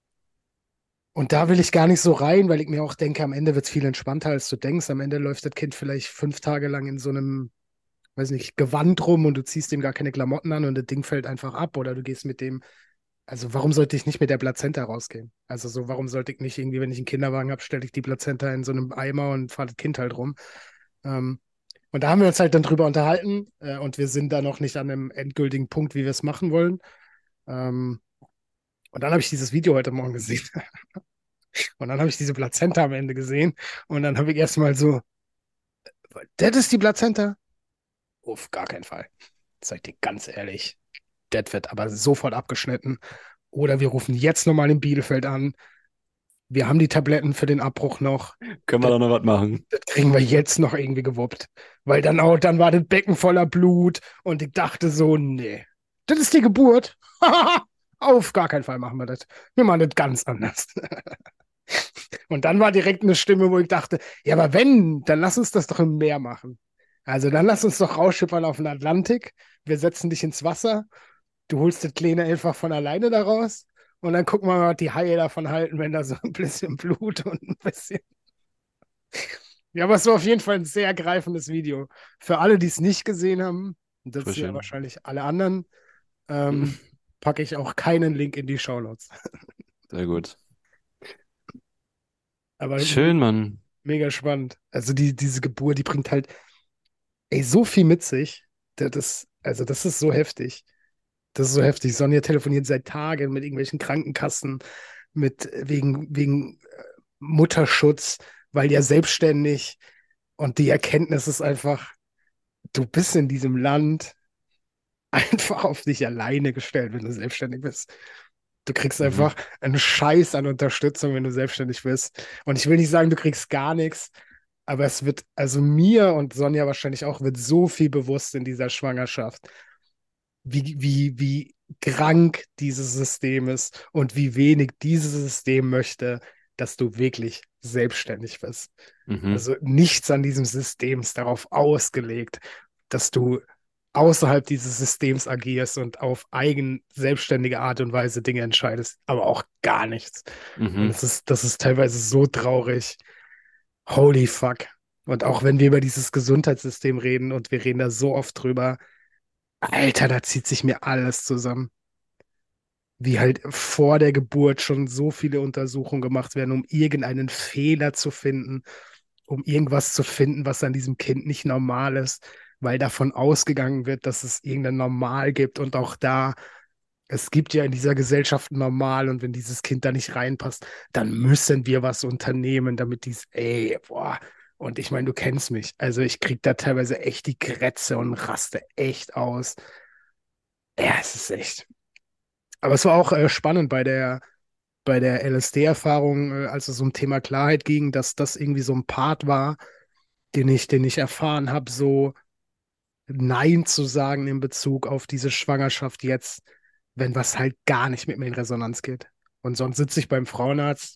und da will ich gar nicht so rein, weil ich mir auch denke, am Ende wird es viel entspannter, als du denkst. Am Ende läuft das Kind vielleicht fünf Tage lang in so einem, weiß nicht, Gewand rum und du ziehst ihm gar keine Klamotten an und das Ding fällt einfach ab oder du gehst mit dem, also warum sollte ich nicht mit der Plazenta rausgehen? Also so, warum sollte ich nicht irgendwie, wenn ich einen Kinderwagen habe, stelle ich die Plazenta in so einem Eimer und fahre das Kind halt rum. Ähm, und da haben wir uns halt dann drüber unterhalten äh, und wir sind da noch nicht an einem endgültigen Punkt, wie wir es machen wollen. Ähm, und dann habe ich dieses Video heute Morgen gesehen. Und dann habe ich diese Plazenta am Ende gesehen. Und dann habe ich erstmal so, das ist die Plazenta? Auf gar keinen Fall. Sag ich dir ganz ehrlich. Das wird aber sofort abgeschnitten. Oder wir rufen jetzt nochmal in Bielefeld an. Wir haben die Tabletten für den Abbruch noch. Können wir Das, da noch was machen? das kriegen wir jetzt noch irgendwie gewuppt. Weil dann auch, dann war das Becken voller Blut und ich dachte so, nee, das ist die Geburt. Auf gar keinen Fall machen wir das. Wir machen das ganz anders. Und dann war direkt eine Stimme, wo ich dachte, ja, aber wenn, dann lass uns das doch im Meer machen. Also dann lass uns doch rausschippern auf den Atlantik. Wir setzen dich ins Wasser. Du holst das Kleine einfach von alleine da raus. Und dann gucken wir mal, was die Haie davon halten, wenn da so ein bisschen Blut und ein bisschen. Ja, aber es war auf jeden Fall ein sehr ergreifendes Video. Für alle, die es nicht gesehen haben, und das sind ja Frischen. wahrscheinlich alle anderen, ähm, packe ich auch keinen Link in die Shownotes. Sehr gut. Aber Schön, me Mann. mega spannend. Also die, diese Geburt, die bringt halt, ey, so viel mit sich. Das, ist- also das ist so heftig. Das ist so heftig. Sonja telefoniert seit Tagen mit irgendwelchen Krankenkassen, mit wegen, wegen äh, Mutterschutz, weil ja selbstständig. Und die Erkenntnis ist einfach, du bist in diesem Land einfach auf dich alleine gestellt, wenn du selbstständig bist. Du kriegst Mhm. einfach einen Scheiß an Unterstützung, wenn du selbstständig bist. Und ich will nicht sagen, du kriegst gar nichts, aber es wird, also mir und Sonja wahrscheinlich auch, wird so viel bewusst in dieser Schwangerschaft, wie, wie, wie krank dieses System ist und wie wenig dieses System möchte, dass du wirklich selbstständig bist. Mhm. Also nichts an diesem System ist darauf ausgelegt, dass du außerhalb dieses Systems agierst und auf eigen selbstständige Art und Weise Dinge entscheidest, aber auch gar nichts. Und Mhm. das ist, das ist teilweise so traurig. Holy fuck. Und auch wenn wir über dieses Gesundheitssystem reden und wir reden da so oft drüber, Alter, da zieht sich mir alles zusammen. Wie halt vor der Geburt schon so viele Untersuchungen gemacht werden, um irgendeinen Fehler zu finden, um irgendwas zu finden, was an diesem Kind nicht normal ist, weil davon ausgegangen wird, dass es irgendein Normal gibt. Und auch da, es gibt ja in dieser Gesellschaft ein Normal und wenn dieses Kind da nicht reinpasst, dann müssen wir was unternehmen, damit dies, ey, boah. Und ich meine, du kennst mich. Also ich krieg da teilweise echt die Krätze und raste echt aus. Ja, es ist echt. Aber es war auch äh, spannend bei der, bei der L S D-Erfahrung, äh, als es um Thema Klarheit ging, dass das irgendwie so ein Part war, den ich, den ich erfahren habe, so Nein zu sagen in Bezug auf diese Schwangerschaft jetzt, wenn was halt gar nicht mit mir in Resonanz geht. Und sonst sitze ich beim Frauenarzt.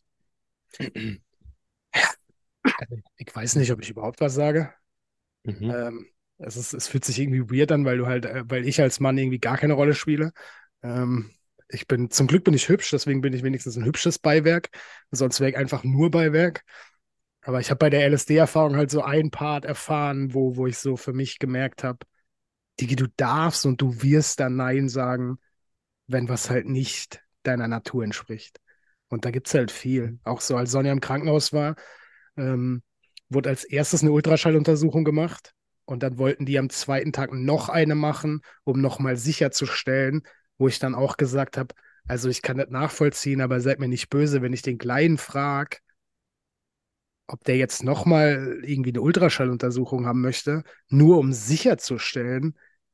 Also ich weiß nicht, ob ich überhaupt was sage. Mhm. Ähm, es ist, es fühlt sich irgendwie weird an, weil du halt, äh, weil ich als Mann irgendwie gar keine Rolle spiele. Ähm, ich bin, zum Glück bin ich hübsch, deswegen bin ich wenigstens ein hübsches Beiwerk. Sonst wäre ich einfach nur Beiwerk. Aber ich habe bei der L S D-Erfahrung halt so einen Part erfahren, wo, wo ich so für mich gemerkt habe, Digi, du darfst und du wirst dann Nein sagen, wenn was halt nicht deiner Natur entspricht. Und da gibt es halt viel. Auch so, als Sonja im Krankenhaus war, ähm, wurde als erstes eine Ultraschalluntersuchung gemacht. Und dann wollten die am zweiten Tag noch eine machen, um nochmal sicherzustellen, wo ich dann auch gesagt habe, also ich kann das nachvollziehen, aber seid mir nicht böse, wenn ich den Kleinen frage, ob der jetzt nochmal irgendwie eine Ultraschalluntersuchung haben möchte, nur um sicherzustellen,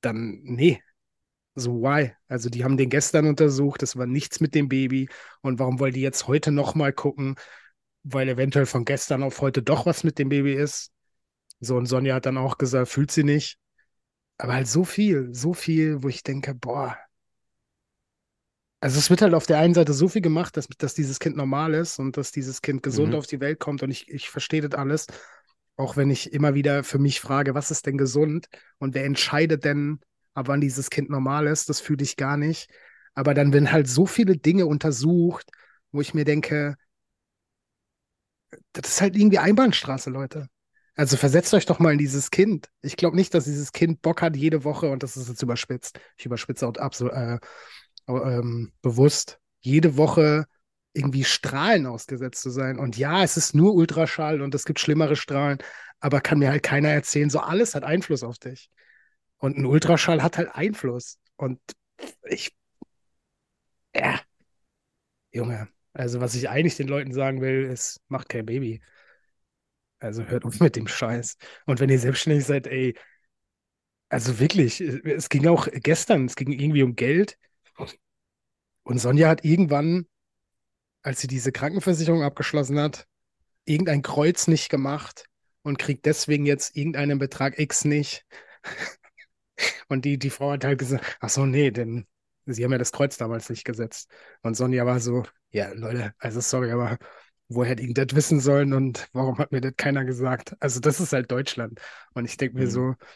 dann, nee, so why? Also die haben den gestern untersucht, es war nichts mit dem Baby. Und warum wollen die jetzt heute nochmal gucken? Weil eventuell von gestern auf heute doch was mit dem Baby ist. So, und Sonja hat dann auch gesagt, fühlt sie nicht. Aber halt so viel, so viel, wo ich denke, boah. Also es wird halt auf der einen Seite so viel gemacht, dass, dass dieses Kind normal ist und dass dieses Kind gesund Mhm. auf die Welt kommt. Und ich, ich verstehe das alles. Auch wenn ich immer wieder für mich frage, was ist denn gesund? Und wer entscheidet denn, ab wann dieses Kind normal ist? Das fühle ich gar nicht. Aber dann werden halt so viele Dinge untersucht, wo ich mir denke, das ist halt irgendwie Einbahnstraße, Leute. Also versetzt euch doch mal in dieses Kind. Ich glaube nicht, dass dieses Kind Bock hat, jede Woche, und das ist jetzt überspitzt, ich überspitze auch absolut äh, ähm, bewusst, jede Woche irgendwie Strahlen ausgesetzt zu sein. Und ja, es ist nur Ultraschall und es gibt schlimmere Strahlen, aber kann mir halt keiner erzählen, so alles hat Einfluss auf dich. Und ein Ultraschall hat halt Einfluss. Und ich, ja, Junge, also was ich eigentlich den Leuten sagen will, ist, macht kein Baby. Also hört auf mit dem Scheiß. Und wenn ihr selbstständig seid, ey, also wirklich, es ging auch gestern, es ging irgendwie um Geld. Und Sonja hat irgendwann, als sie diese Krankenversicherung abgeschlossen hat, irgendein Kreuz nicht gemacht und kriegt deswegen jetzt irgendeinen Betrag X nicht. Und die, die Frau hat halt gesagt, ach so, nee, denn sie haben ja das Kreuz damals nicht gesetzt. Und Sonja war so, ja, Leute, also sorry, aber woher hätte ich das wissen sollen und warum hat mir das keiner gesagt? Also das ist halt Deutschland. Und ich denke mir Mhm. so,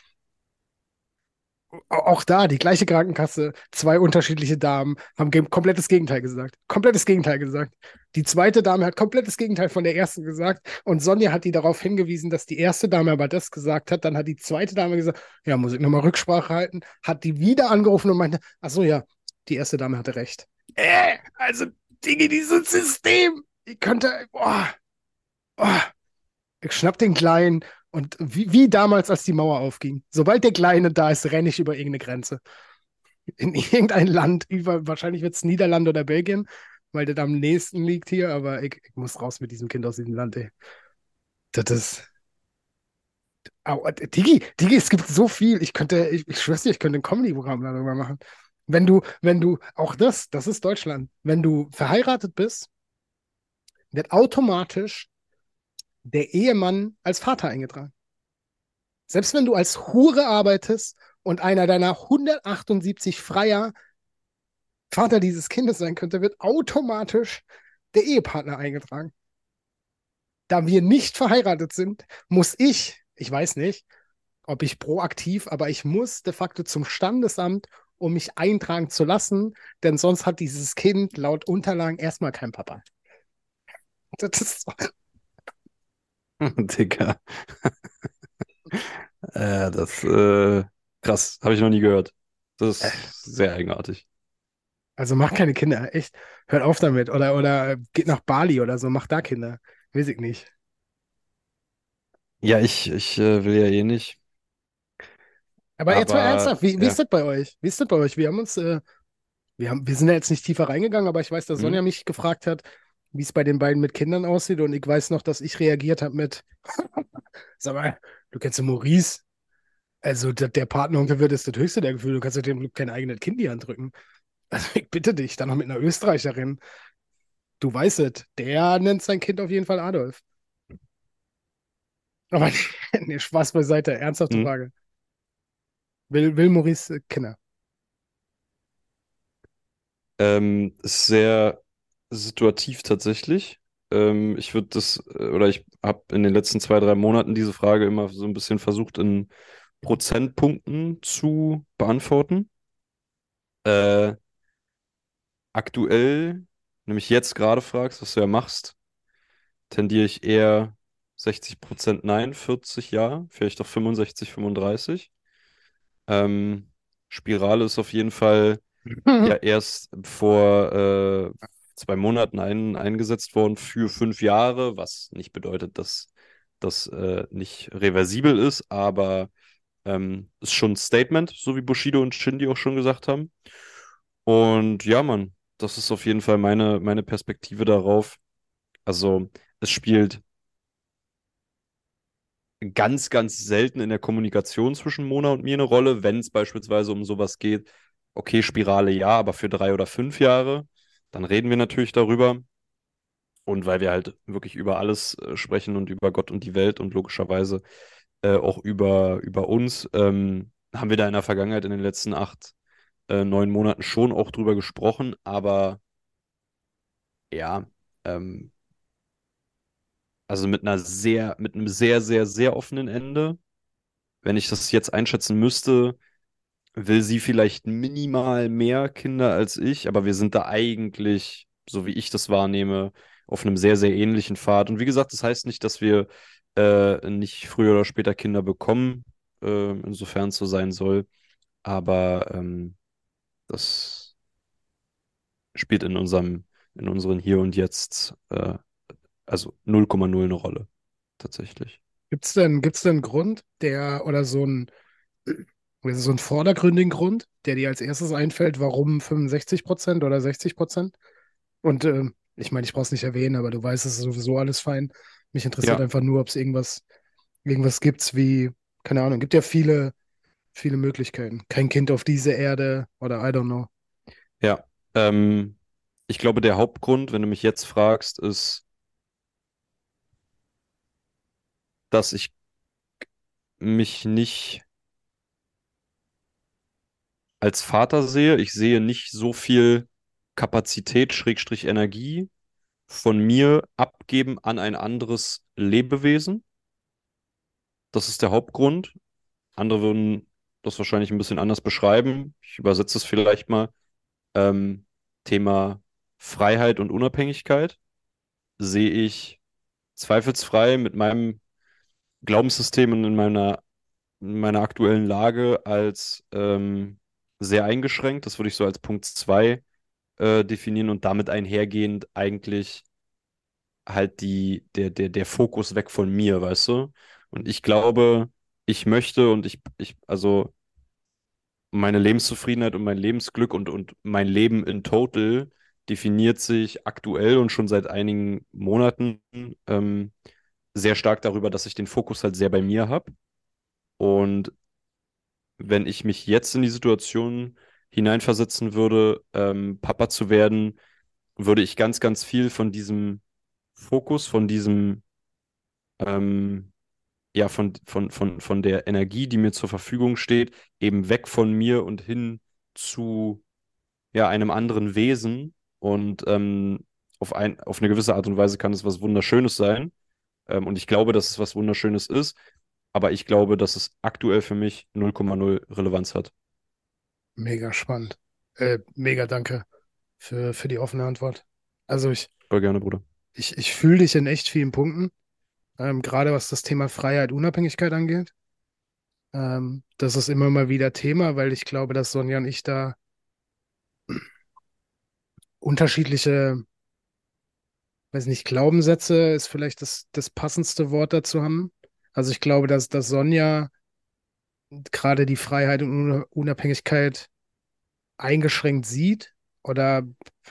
auch da, die gleiche Krankenkasse, zwei unterschiedliche Damen haben ge komplettes Gegenteil gesagt. Komplettes Gegenteil gesagt. Die zweite Dame hat komplettes Gegenteil von der ersten gesagt und Sonja hat die darauf hingewiesen, dass die erste Dame aber das gesagt hat. Dann hat die zweite Dame gesagt, ja, muss ich nochmal Rücksprache halten. Hat die wieder angerufen und meinte, ach so, ja, die erste Dame hatte recht. Äh, also Dinge, dieses System. Ich könnte, boah, boah. Ich schnapp den Kleinen und wie, wie damals, als die Mauer aufging. Sobald der Kleine da ist, renne ich über irgendeine Grenze. In irgendein Land, über, wahrscheinlich wird es Niederlande oder Belgien, weil das am nächsten liegt hier, aber ich, ich muss raus mit diesem Kind aus diesem Land, ey. Das ist. Au, Digi, Digi, es gibt so viel. Ich könnte, ich, ich schwör's dir, ich könnte ein Comedy-Programm darüber machen. Wenn du, wenn du, auch das, das ist Deutschland. Wenn du verheiratet bist, wird automatisch der Ehemann als Vater eingetragen. Selbst wenn du als Hure arbeitest und einer deiner hundertachtundsiebzig Freier Vater dieses Kindes sein könnte, wird automatisch der Ehepartner eingetragen. Da wir nicht verheiratet sind, muss ich, ich weiß nicht, ob ich proaktiv, aber ich muss de facto zum Standesamt, um mich eintragen zu lassen, denn sonst hat dieses Kind laut Unterlagen erstmal keinen Papa. Das ist so. Digga. Äh, das, äh, krass, habe ich noch nie gehört. Das ist sehr eigenartig. Also mach keine Kinder, echt. Hört auf damit. Oder, oder geht nach Bali oder so, macht da Kinder. Weiß ich nicht. Ja, ich, ich äh, will ja eh nicht. Aber jetzt mal Aber ernsthaft, wie, wie ist ja. das bei euch? Wie ist das bei euch? Wir haben uns, äh, wir haben, wir sind ja jetzt nicht tiefer reingegangen, aber ich weiß, dass Hm? Sonja mich gefragt hat, wie es bei den beiden mit Kindern aussieht. Und ich weiß noch, dass ich reagiert habe mit, sag mal, du kennst den Maurice. Also der, der Partneronkel wird ist das höchste der Gefühle. Du kannst ja dem kein eigenes Kind in die Hand drücken. Also ich bitte dich, dann noch mit einer Österreicherin. Du weißt es, der nennt sein Kind auf jeden Fall Adolf. Aber nee, Spaß beiseite, ernsthafte Hm? Frage. Will, will Maurice äh, Kinder? Ähm, ist sehr situativ tatsächlich. Ähm, ich würde das, äh, oder ich habe in den letzten zwei, drei Monaten diese Frage immer so ein bisschen versucht, in Prozentpunkten zu beantworten. Äh, aktuell, nämlich jetzt gerade fragst, was du ja machst, tendiere ich eher sechzig Prozent nein, vierzig ja, vielleicht auch fünfundsechzig, fünfunddreißig. Ähm, Spirale ist auf jeden Fall ja erst vor äh, zwei Monaten ein, eingesetzt worden für fünf Jahre, was nicht bedeutet, dass das äh, nicht reversibel ist, aber ähm, ist schon ein Statement, so wie Bushido und Shindy auch schon gesagt haben. Und ja, Mann, das ist auf jeden Fall meine, meine Perspektive darauf. Also es spielt ganz, ganz selten in der Kommunikation zwischen Mona und mir eine Rolle, wenn es beispielsweise um sowas geht. Okay, Spirale ja, aber für drei oder fünf Jahre, dann reden wir natürlich darüber. Und weil wir halt wirklich über alles äh, sprechen und über Gott und die Welt und logischerweise äh, auch über, über uns, ähm, haben wir da in der Vergangenheit in den letzten acht, äh, neun Monaten schon auch drüber gesprochen. Aber ja, ähm, also mit einer sehr, mit einem sehr, sehr, sehr offenen Ende. Wenn ich das jetzt einschätzen müsste, will sie vielleicht minimal mehr Kinder als ich, aber wir sind da eigentlich, so wie ich das wahrnehme, auf einem sehr, sehr ähnlichen Pfad. Und wie gesagt, das heißt nicht, dass wir äh, nicht früher oder später Kinder bekommen, äh, insofern es so sein soll. Aber ähm, das spielt in unserem, in unseren Hier und Jetzt, äh, also null Komma null eine Rolle, tatsächlich. Gibt's denn, gibt's denn einen Grund, der oder so ein, also so einen vordergründigen Grund, der dir als erstes einfällt, warum fünfundsechzig Prozent oder sechzig Prozent? Und ähm, ich meine, ich brauche es nicht erwähnen, aber du weißt, es ist sowieso alles fein. Mich interessiert Ja, einfach nur, ob es irgendwas, irgendwas gibt, wie, keine Ahnung, gibt ja viele, viele Möglichkeiten. Kein Kind auf diese Erde oder I don't know. ja. Ähm, ich glaube, der Hauptgrund, wenn du mich jetzt fragst, ist, dass ich mich nicht als Vater sehe. Ich sehe nicht so viel Kapazität, Schrägstrich Energie von mir abgeben an ein anderes Lebewesen. Das ist der Hauptgrund. Andere würden das wahrscheinlich ein bisschen anders beschreiben. Ich übersetze es vielleicht mal. Ähm, Thema Freiheit und Unabhängigkeit sehe ich zweifelsfrei mit meinem Glaubenssystem und in meiner, in meiner aktuellen Lage als ähm, sehr eingeschränkt. Das würde ich so als Punkt zwei äh, definieren und damit einhergehend eigentlich halt die, der, der, der Fokus weg von mir, weißt du? Und ich glaube, ich möchte und ich, ich, also meine Lebenszufriedenheit und mein Lebensglück und, und mein Leben in total definiert sich aktuell und schon seit einigen Monaten ähm, sehr stark darüber, dass ich den Fokus halt sehr bei mir habe. Und wenn ich mich jetzt in die Situation hineinversetzen würde, ähm, Papa zu werden, würde ich ganz, ganz viel von diesem Fokus, von diesem, ähm, ja, von, von, von, von der Energie, die mir zur Verfügung steht, eben weg von mir und hin zu, ja, einem anderen Wesen. Und ähm, auf ein, auf eine gewisse Art und Weise kann es was Wunderschönes sein. Ähm, und ich glaube, dass es was Wunderschönes ist. Aber ich glaube, dass es aktuell für mich null Komma null Relevanz hat. Mega spannend. Äh, mega danke für, für die offene Antwort. Also ich, Voll gerne, Bruder. ich, ich fühle dich in echt vielen Punkten, ähm, gerade was das Thema Freiheit, Unabhängigkeit angeht. Ähm, das ist immer mal wieder Thema, weil ich glaube, dass Sonja und ich da unterschiedliche, weiß nicht, Glaubenssätze ist vielleicht das, das passendste Wort dazu haben. Also ich glaube, dass, dass Sonja gerade die Freiheit und Unabhängigkeit eingeschränkt sieht oder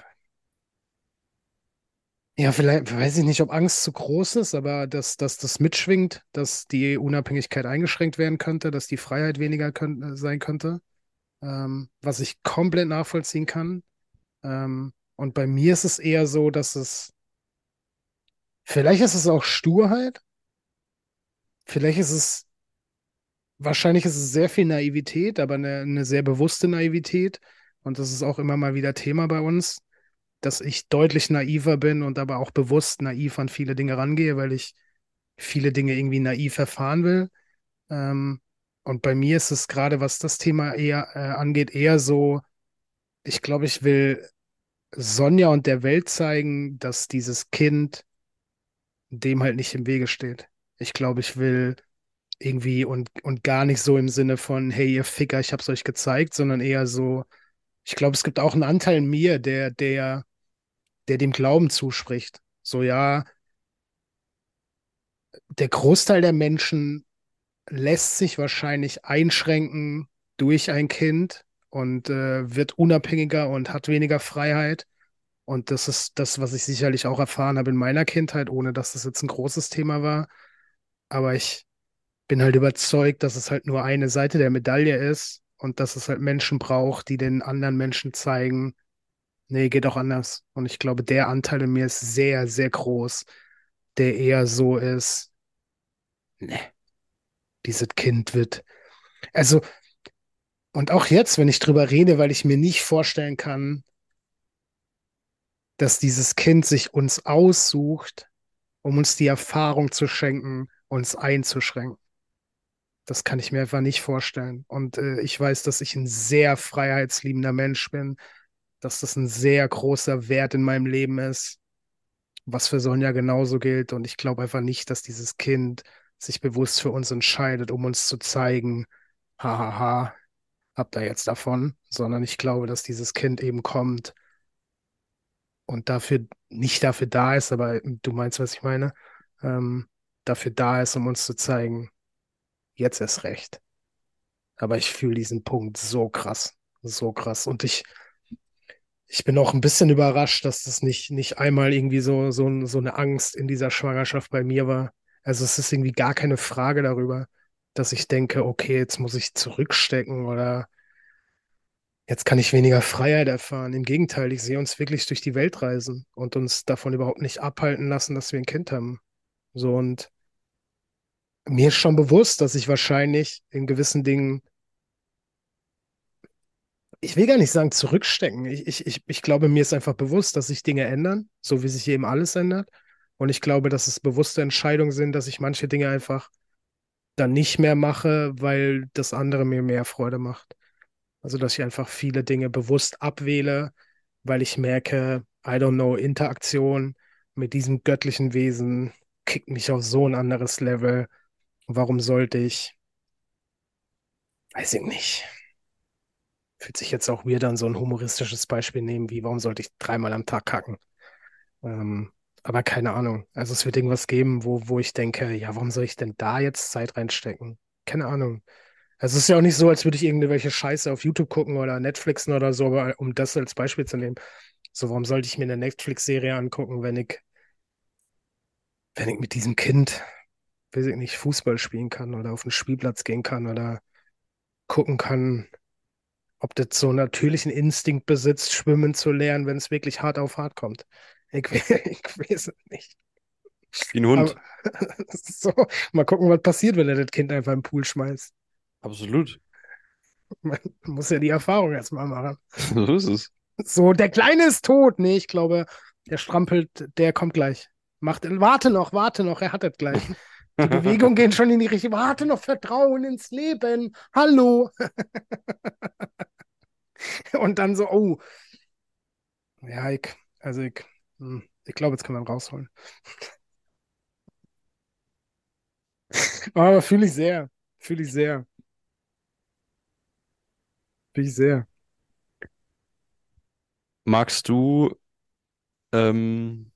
ja, vielleicht weiß ich nicht, ob Angst zu groß ist, aber dass, dass das mitschwingt, dass die Unabhängigkeit eingeschränkt werden könnte, dass die Freiheit weniger könnt, sein könnte, ähm, was ich komplett nachvollziehen kann. Ähm, und bei mir ist es eher so, dass es, vielleicht ist es auch Sturheit, vielleicht ist es, wahrscheinlich ist es sehr viel Naivität, aber eine, eine sehr bewusste Naivität. Und das ist auch immer mal wieder Thema bei uns, dass ich deutlich naiver bin und aber auch bewusst naiv an viele Dinge rangehe, weil ich viele Dinge irgendwie naiv erfahren will. Ähm, und bei mir ist es gerade, was das Thema eher äh, angeht, eher so, ich glaube, ich will Sonja und der Welt zeigen, dass dieses Kind dem halt nicht im Wege steht. Ich glaube, ich will irgendwie und, und gar nicht so im Sinne von, hey, ihr Ficker, ich hab's euch gezeigt, sondern eher so, ich glaube, es gibt auch einen Anteil in mir, der, der, der dem Glauben zuspricht. So, ja, der Großteil der Menschen lässt sich wahrscheinlich einschränken durch ein Kind und äh, wird unabhängiger und hat weniger Freiheit. Und das ist das, was ich sicherlich auch erfahren habe in meiner Kindheit, ohne dass das jetzt ein großes Thema war. Aber ich, bin halt überzeugt, dass es halt nur eine Seite der Medaille ist und dass es halt Menschen braucht, die den anderen Menschen zeigen, nee, geht auch anders. Und ich glaube, der Anteil in mir ist sehr, sehr groß, der eher so ist, nee, dieses Kind wird. Also, und auch jetzt, wenn ich drüber rede, weil ich mir nicht vorstellen kann, dass dieses Kind sich uns aussucht, um uns die Erfahrung zu schenken, uns einzuschränken. Das kann ich mir einfach nicht vorstellen. Und äh, ich weiß, dass ich ein sehr freiheitsliebender Mensch bin, dass das ein sehr großer Wert in meinem Leben ist, was für Sonja genauso gilt. Und ich glaube einfach nicht, dass dieses Kind sich bewusst für uns entscheidet, um uns zu zeigen, hahaha, habt ihr jetzt davon, sondern ich glaube, dass dieses Kind eben kommt und dafür nicht dafür da ist, aber du meinst, was ich meine, ähm, dafür da ist, um uns zu zeigen, jetzt erst recht. Aber ich fühle diesen Punkt so krass, so krass. Und ich, ich bin auch ein bisschen überrascht, dass das nicht, nicht einmal irgendwie so, so, so eine Angst in dieser Schwangerschaft bei mir war. Also es ist irgendwie gar keine Frage darüber, dass ich denke, okay, jetzt muss ich zurückstecken oder jetzt kann ich weniger Freiheit erfahren. Im Gegenteil, ich sehe uns wirklich durch die Welt reisen und uns davon überhaupt nicht abhalten lassen, dass wir ein Kind haben. So, und mir ist schon bewusst, dass ich wahrscheinlich in gewissen Dingen, ich will gar nicht sagen zurückstecken. Ich, ich, ich, ich glaube, mir ist einfach bewusst, dass sich Dinge ändern, so wie sich eben alles ändert. Und ich glaube, dass es bewusste Entscheidungen sind, dass ich manche Dinge einfach dann nicht mehr mache, weil das andere mir mehr Freude macht. Also, dass ich einfach viele Dinge bewusst abwähle, weil ich merke, I don't know, Interaktion mit diesem göttlichen Wesen kickt mich auf so ein anderes Level. Warum sollte ich, weiß ich nicht, fühlt sich jetzt auch weird an, so ein humoristisches Beispiel nehmen, wie warum sollte ich dreimal am Tag kacken? Ähm, aber keine Ahnung. Also es wird irgendwas geben, wo, wo ich denke, ja, warum soll ich denn da jetzt Zeit reinstecken? Keine Ahnung. Also es ist ja auch nicht so, als würde ich irgendwelche Scheiße auf YouTube gucken oder Netflixen oder so, aber um das als Beispiel zu nehmen. So, warum sollte ich mir eine Netflix-Serie angucken, wenn ich, wenn ich mit diesem Kind, weiß ich nicht, Fußball spielen kann oder auf den Spielplatz gehen kann oder gucken kann, ob das so einen natürlichen Instinkt besitzt, schwimmen zu lernen, wenn es wirklich hart auf hart kommt. Ich, ich weiß es nicht. Wie ein Aber Hund. so, mal gucken, was passiert, wenn er das Kind einfach im Pool schmeißt. Absolut. Man muss ja die Erfahrung erstmal machen. So ist es. So, der Kleine ist tot. Nee, ich glaube, der strampelt, der kommt gleich. Macht, warte noch, warte noch, er hat es gleich. Die Bewegungen gehen schon in die Richtung. Warte noch, Vertrauen ins Leben. Hallo. Und dann so, oh, ja, ich, also ich, hm, ich glaube, jetzt kann man rausholen. Aber fühle ich sehr. Fühle ich sehr. Fühle ich sehr. Magst du ähm,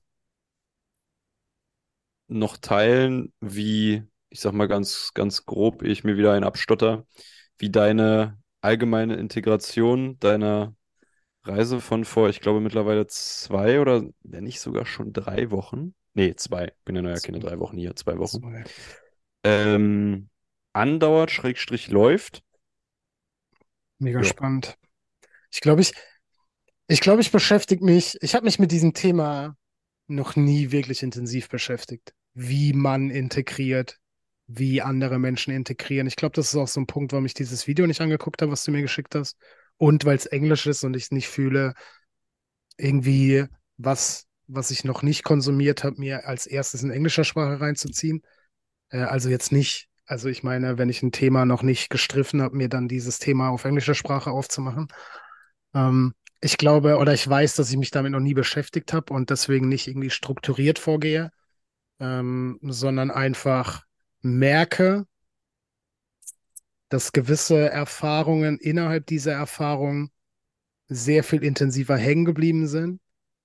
noch teilen, wie, ich sag mal ganz, ganz grob, ich mir wieder einen abstotter, wie deine allgemeine Integration deiner Reise von vor, ich glaube mittlerweile zwei oder wenn nicht sogar schon drei Wochen, nee, zwei, bin ja neuer keine drei Wochen hier, zwei Wochen, Zwei. ähm, andauert, Schrägstrich läuft. Mega Ja. spannend. Ich glaube, ich, ich glaube, ich beschäftige mich, ich habe mich mit diesem Thema noch nie wirklich intensiv beschäftigt, wie man integriert, wie andere Menschen integrieren. Ich glaube, das ist auch so ein Punkt, warum ich dieses Video nicht angeguckt habe, was du mir geschickt hast. Und weil es Englisch ist und ich nicht fühle, irgendwie was, was ich noch nicht konsumiert habe, mir als erstes in englischer Sprache reinzuziehen. Äh, also jetzt nicht, also ich meine, wenn ich ein Thema noch nicht gestriffen habe, mir dann dieses Thema auf englischer Sprache aufzumachen. Ähm, ich glaube oder ich weiß, dass ich mich damit noch nie beschäftigt habe und deswegen nicht irgendwie strukturiert vorgehe, ähm, sondern einfach merke, dass gewisse Erfahrungen innerhalb dieser Erfahrung sehr viel intensiver hängen geblieben sind.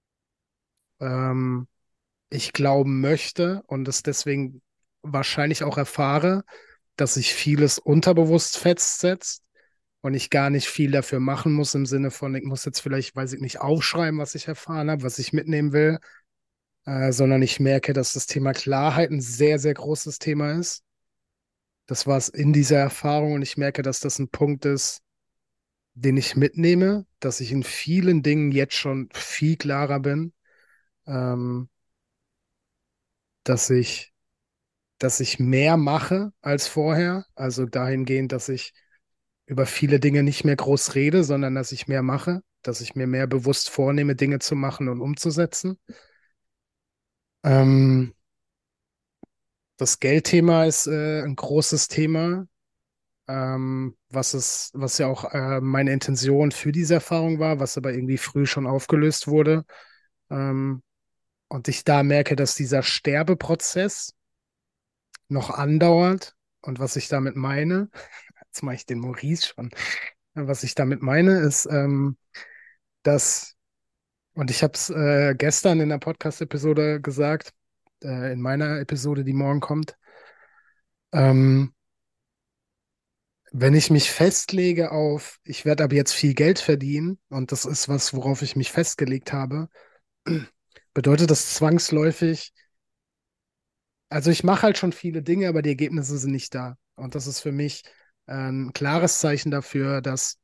Ähm, ich glauben möchte und es deswegen wahrscheinlich auch erfahre, dass sich vieles unterbewusst festsetzt und ich gar nicht viel dafür machen muss im Sinne von, ich muss jetzt vielleicht, weiß ich nicht, aufschreiben, was ich erfahren habe, was ich mitnehmen will, äh, sondern ich merke, dass das Thema Klarheit ein sehr, sehr großes Thema ist Das war es in dieser Erfahrung und ich merke, dass das ein Punkt ist, den ich mitnehme, dass ich in vielen Dingen jetzt schon viel klarer bin, ähm, dass ich, dass ich mehr mache als vorher. Also dahingehend, dass ich über viele Dinge nicht mehr groß rede, sondern dass ich mehr mache, dass ich mir mehr bewusst vornehme, Dinge zu machen und umzusetzen. Ähm, Das Geldthema ist äh, ein großes Thema, ähm, was es, was ja auch äh, meine Intention für diese Erfahrung war, was aber irgendwie früh schon aufgelöst wurde. Ähm, und ich da merke, dass dieser Sterbeprozess noch andauert. Und was ich damit meine, jetzt mache ich den Maurice schon, was ich damit meine, ist, ähm, dass, und ich habe es äh, gestern in der Podcast-Episode gesagt, äh, in meiner Episode, die morgen kommt, ähm, wenn ich mich festlege auf, ich werde aber jetzt viel Geld verdienen und das ist was, worauf ich mich festgelegt habe, bedeutet das zwangsläufig, also ich mache halt schon viele Dinge, aber die Ergebnisse sind nicht da. Und das ist für mich äh, ein klares Zeichen dafür, dass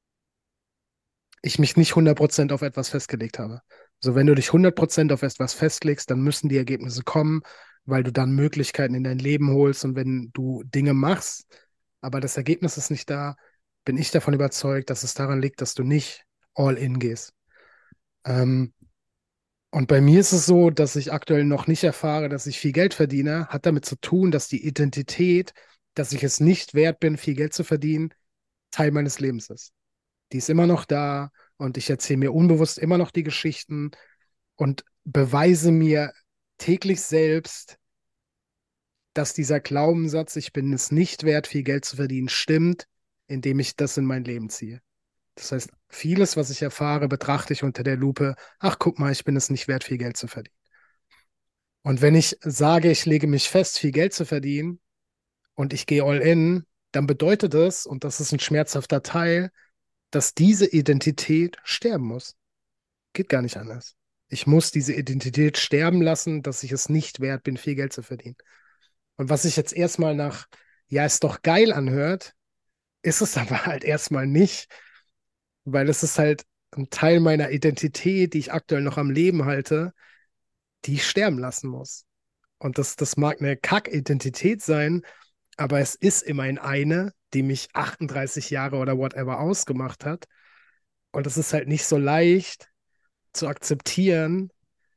ich mich nicht hundert Prozent auf etwas festgelegt habe. So, wenn du dich hundert Prozent auf etwas festlegst, dann müssen die Ergebnisse kommen, weil du dann Möglichkeiten in dein Leben holst und wenn du Dinge machst, aber das Ergebnis ist nicht da, bin ich davon überzeugt, dass es daran liegt, dass du nicht all in gehst. Ähm, und bei mir ist es so, dass ich aktuell noch nicht erfahre, dass ich viel Geld verdiene, hat damit zu tun, dass die Identität, dass ich es nicht wert bin, viel Geld zu verdienen, Teil meines Lebens ist. Die ist immer noch da und ich erzähle mir unbewusst immer noch die Geschichten und beweise mir täglich selbst, dass dieser Glaubenssatz, ich bin es nicht wert, viel Geld zu verdienen, stimmt, indem ich das in mein Leben ziehe. Das heißt, vieles, was ich erfahre, betrachte ich unter der Lupe, ach guck mal, ich bin es nicht wert, viel Geld zu verdienen. Und wenn ich sage, ich lege mich fest, viel Geld zu verdienen und ich gehe all in, dann bedeutet das, und das ist ein schmerzhafter Teil, dass diese Identität sterben muss. Geht gar nicht anders. Ich muss diese Identität sterben lassen, dass ich es nicht wert bin, viel Geld zu verdienen. Und was sich jetzt erstmal nach, ja, ist doch geil anhört, ist es aber halt erstmal nicht, weil es ist halt ein Teil meiner Identität, die ich aktuell noch am Leben halte, die ich sterben lassen muss. Und das, das mag eine Kack-Identität sein, aber es ist immerhin eine, die mich achtunddreißig Jahre oder whatever ausgemacht hat. Und es ist halt nicht so leicht zu akzeptieren,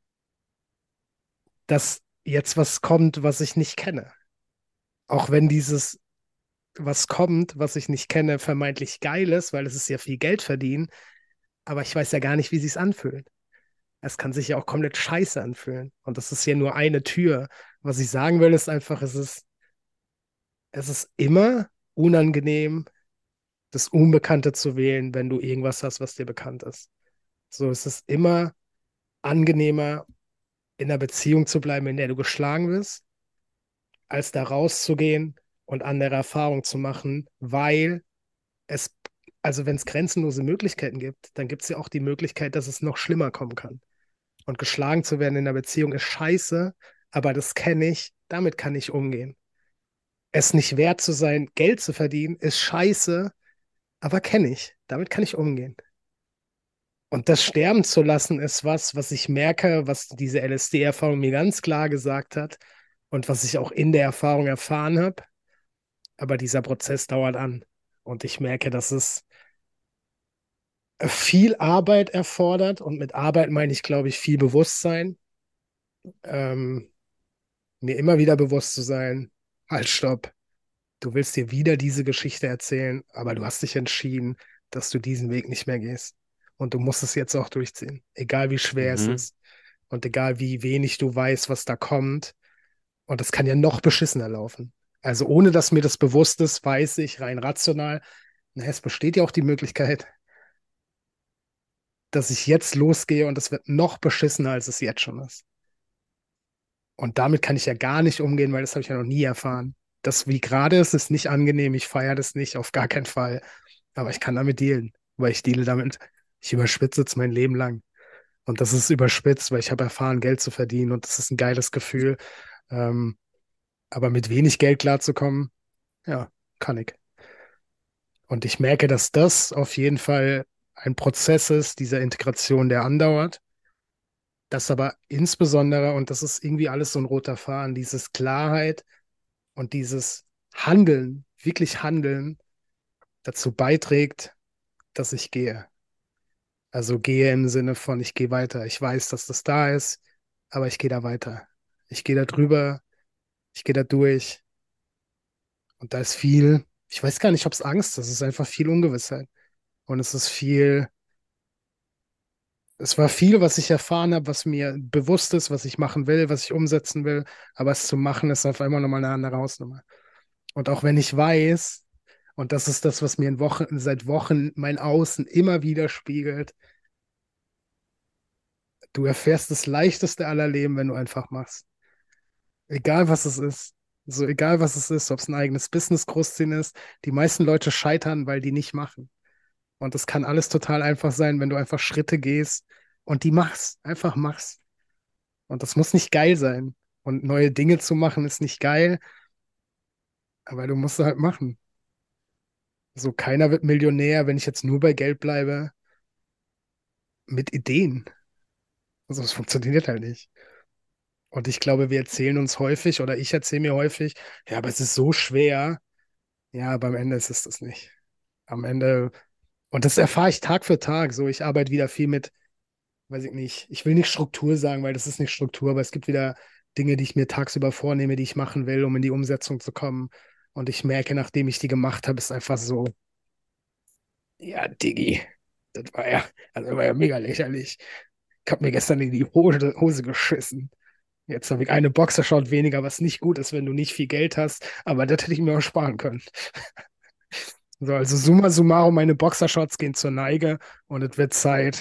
dass jetzt was kommt, was ich nicht kenne. Auch wenn dieses, was kommt, was ich nicht kenne, vermeintlich geil ist, weil es ist ja viel Geld verdienen, aber ich weiß ja gar nicht, wie sich's anfühlt. Es kann sich ja auch komplett scheiße anfühlen. Und das ist ja nur eine Tür. Was ich sagen will, ist einfach, es ist, es ist immer unangenehm, das Unbekannte zu wählen, wenn du irgendwas hast, was dir bekannt ist. So, es ist immer angenehmer, in einer Beziehung zu bleiben, in der du geschlagen wirst, als da rauszugehen und andere Erfahrungen zu machen, weil es, also wenn es grenzenlose Möglichkeiten gibt, dann gibt es ja auch die Möglichkeit, dass es noch schlimmer kommen kann. Und geschlagen zu werden in einer Beziehung ist scheiße, aber das kenne ich, damit kann ich umgehen. Es nicht wert zu sein, Geld zu verdienen, ist scheiße, aber kenne ich, damit kann ich umgehen. Und das sterben zu lassen, ist was, was ich merke, was diese L S D-Erfahrung mir ganz klar gesagt hat und was ich auch in der Erfahrung erfahren habe. Aber dieser Prozess dauert an. Und ich merke, dass es viel Arbeit erfordert. Und mit Arbeit meine ich, glaube ich, viel Bewusstsein. Ähm, Mir immer wieder bewusst zu sein, halt, stopp. Du willst dir wieder diese Geschichte erzählen, aber du hast dich entschieden, dass du diesen Weg nicht mehr gehst. Und du musst es jetzt auch durchziehen. Egal wie schwer es Mhm. ist. Und egal wie wenig du weißt, was da kommt. Und das kann ja noch beschissener laufen. Also ohne dass mir das bewusst ist, weiß ich rein rational, na, es besteht ja auch die Möglichkeit, dass ich jetzt losgehe und es wird noch beschissener, als es jetzt schon ist. Und damit kann ich ja gar nicht umgehen, weil das habe ich ja noch nie erfahren. Das, wie gerade ist, ist nicht angenehm. Ich feiere das nicht, auf gar keinen Fall. Aber ich kann damit dealen, weil ich deale damit. Ich überspitze es mein Leben lang. Und das ist überspitzt, weil ich habe erfahren, Geld zu verdienen und das ist ein geiles Gefühl. Ähm, aber mit wenig Geld klarzukommen, Ja, kann ich. Und ich merke, dass das auf jeden Fall ein Prozess ist, dieser Integration, der andauert. Das aber insbesondere, und das ist irgendwie alles so ein roter Faden, dieses Klarheit und dieses Handeln, wirklich Handeln, dazu beiträgt, dass ich gehe. Also gehe im Sinne von, ich gehe weiter. Ich weiß, dass das da ist, aber ich gehe da weiter. Ich gehe da drüber, ich gehe da durch. Und da ist viel, ich weiß gar nicht, ob es Angst ist, es ist einfach viel Ungewissheit. Und es ist viel, es war viel, was ich erfahren habe, was mir bewusst ist, was ich machen will, was ich umsetzen will. Aber es zu machen, ist auf einmal nochmal eine andere Hausnummer. Und auch wenn ich weiß, und das ist das, was mir in Wochen, seit Wochen mein Außen immer wieder spiegelt, du erfährst das leichteste aller Leben, wenn du einfach machst. Egal was es ist. So egal was es ist, ob es ein eigenes Business großziehen ist. Die meisten Leute scheitern, weil die nicht machen. Und das kann alles total einfach sein, wenn du einfach Schritte gehst und die machst. Einfach machst. Und das muss nicht geil sein. Und neue Dinge zu machen ist nicht geil, aber du musst es halt machen. So, keiner wird Millionär, wenn ich jetzt nur bei Geld bleibe, mit Ideen. Also, es funktioniert halt nicht. Und ich glaube, wir erzählen uns häufig, oder ich erzähle mir häufig, ja, aber es ist so schwer. Ja, aber am Ende ist es das nicht. Am Ende, und das erfahre ich Tag für Tag. So, ich arbeite wieder viel mit, weiß ich nicht, ich will nicht Struktur sagen, weil das ist nicht Struktur, aber es gibt wieder Dinge, die ich mir tagsüber vornehme, die ich machen will, um in die Umsetzung zu kommen. Und ich merke, nachdem ich die gemacht habe, ist einfach so, ja, Diggi, das war ja, also das war ja mega lächerlich. Ich habe mir gestern in die Hose, Hose geschissen. Jetzt habe ich eine Boxershort weniger, was nicht gut ist, wenn du nicht viel Geld hast, aber das hätte ich mir auch sparen können. So, also summa summarum, meine Boxershorts gehen zur Neige und es wird Zeit.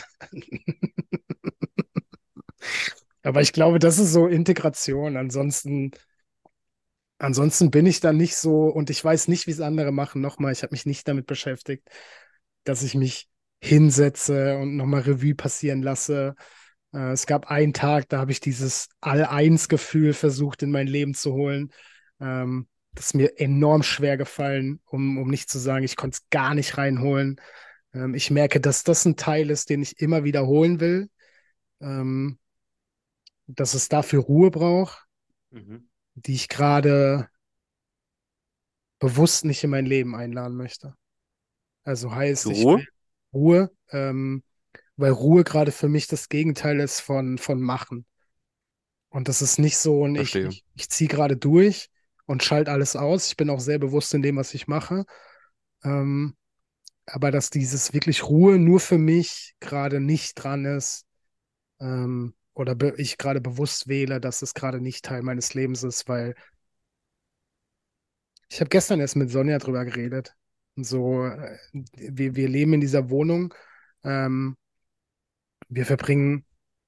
Aber ich glaube, das ist so Integration. Ansonsten, ansonsten bin ich da nicht so und ich weiß nicht, wie es andere machen. Nochmal, ich habe mich nicht damit beschäftigt, dass ich mich hinsetze und nochmal Revue passieren lasse. Äh, es gab einen Tag, da habe ich dieses All-Eins-Gefühl versucht, in mein Leben zu holen. Ähm, das ist mir enorm schwer gefallen, um, um nicht zu sagen, ich konnte es gar nicht reinholen. Ähm, ich merke, dass das ein Teil ist, den ich immer wiederholen will, ähm, dass es dafür Ruhe braucht, Mhm. die ich gerade bewusst nicht in mein Leben einladen möchte. Also heißt, ich will Ruhe? Ruhe, ähm, weil Ruhe gerade für mich das Gegenteil ist von, von Machen. Und das ist nicht so, und ich, Verstehe. ich, ich ziehe gerade durch und schalte alles aus. Ich bin auch sehr bewusst in dem, was ich mache. Ähm, aber dass dieses wirklich Ruhe nur für mich gerade nicht dran ist, ähm, oder be ich gerade bewusst wähle, dass es gerade nicht Teil meines Lebens ist, weil ich habe gestern erst mit Sonja drüber geredet. Und so, äh, wir, wir leben in dieser Wohnung. Ähm, wir verbringen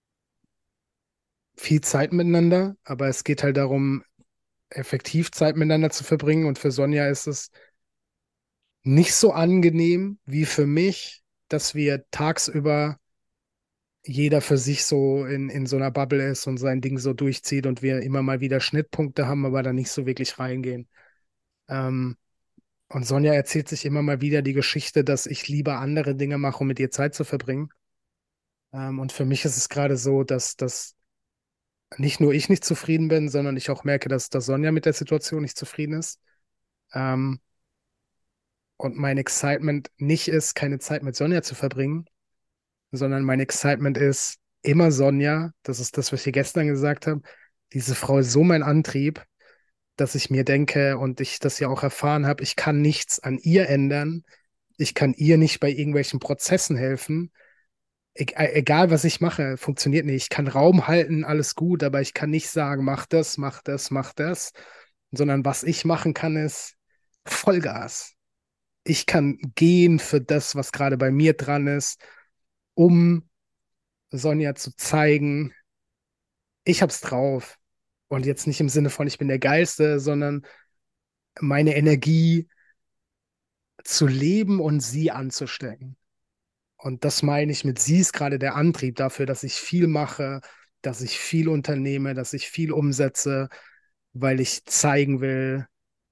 viel Zeit miteinander, aber es geht halt darum, effektiv Zeit miteinander zu verbringen. Und für Sonja ist es nicht so angenehm wie für mich, dass wir tagsüber jeder für sich so in, in so einer Bubble ist und sein Ding so durchzieht und wir immer mal wieder Schnittpunkte haben, aber da nicht so wirklich reingehen. Ähm, und Sonja erzählt sich immer mal wieder die Geschichte, dass ich lieber andere Dinge mache, um mit ihr Zeit zu verbringen. Ähm, und für mich ist es gerade so, dass, dass nicht nur ich nicht zufrieden bin, sondern ich auch merke, dass, dass Sonja mit der Situation nicht zufrieden ist. Ähm, und mein Excitement nicht ist, keine Zeit mit Sonja zu verbringen, sondern mein Excitement ist immer Sonja. Das ist das, was ich gestern gesagt habe. Diese Frau ist so mein Antrieb, dass ich mir denke und ich das ja auch erfahren habe, ich kann nichts an ihr ändern. Ich kann ihr nicht bei irgendwelchen Prozessen helfen. E egal, was ich mache, funktioniert nicht. Ich kann Raum halten, alles gut, aber ich kann nicht sagen, mach das, mach das, mach das, sondern was ich machen kann, ist Vollgas. Ich kann gehen für das, was gerade bei mir dran ist, um Sonja zu zeigen, ich hab's drauf. Und jetzt nicht im Sinne von, ich bin der Geilste, sondern meine Energie zu leben und sie anzustecken. Und das meine ich mit, sie ist gerade der Antrieb dafür, dass ich viel mache, dass ich viel unternehme, dass ich viel umsetze, weil ich zeigen will,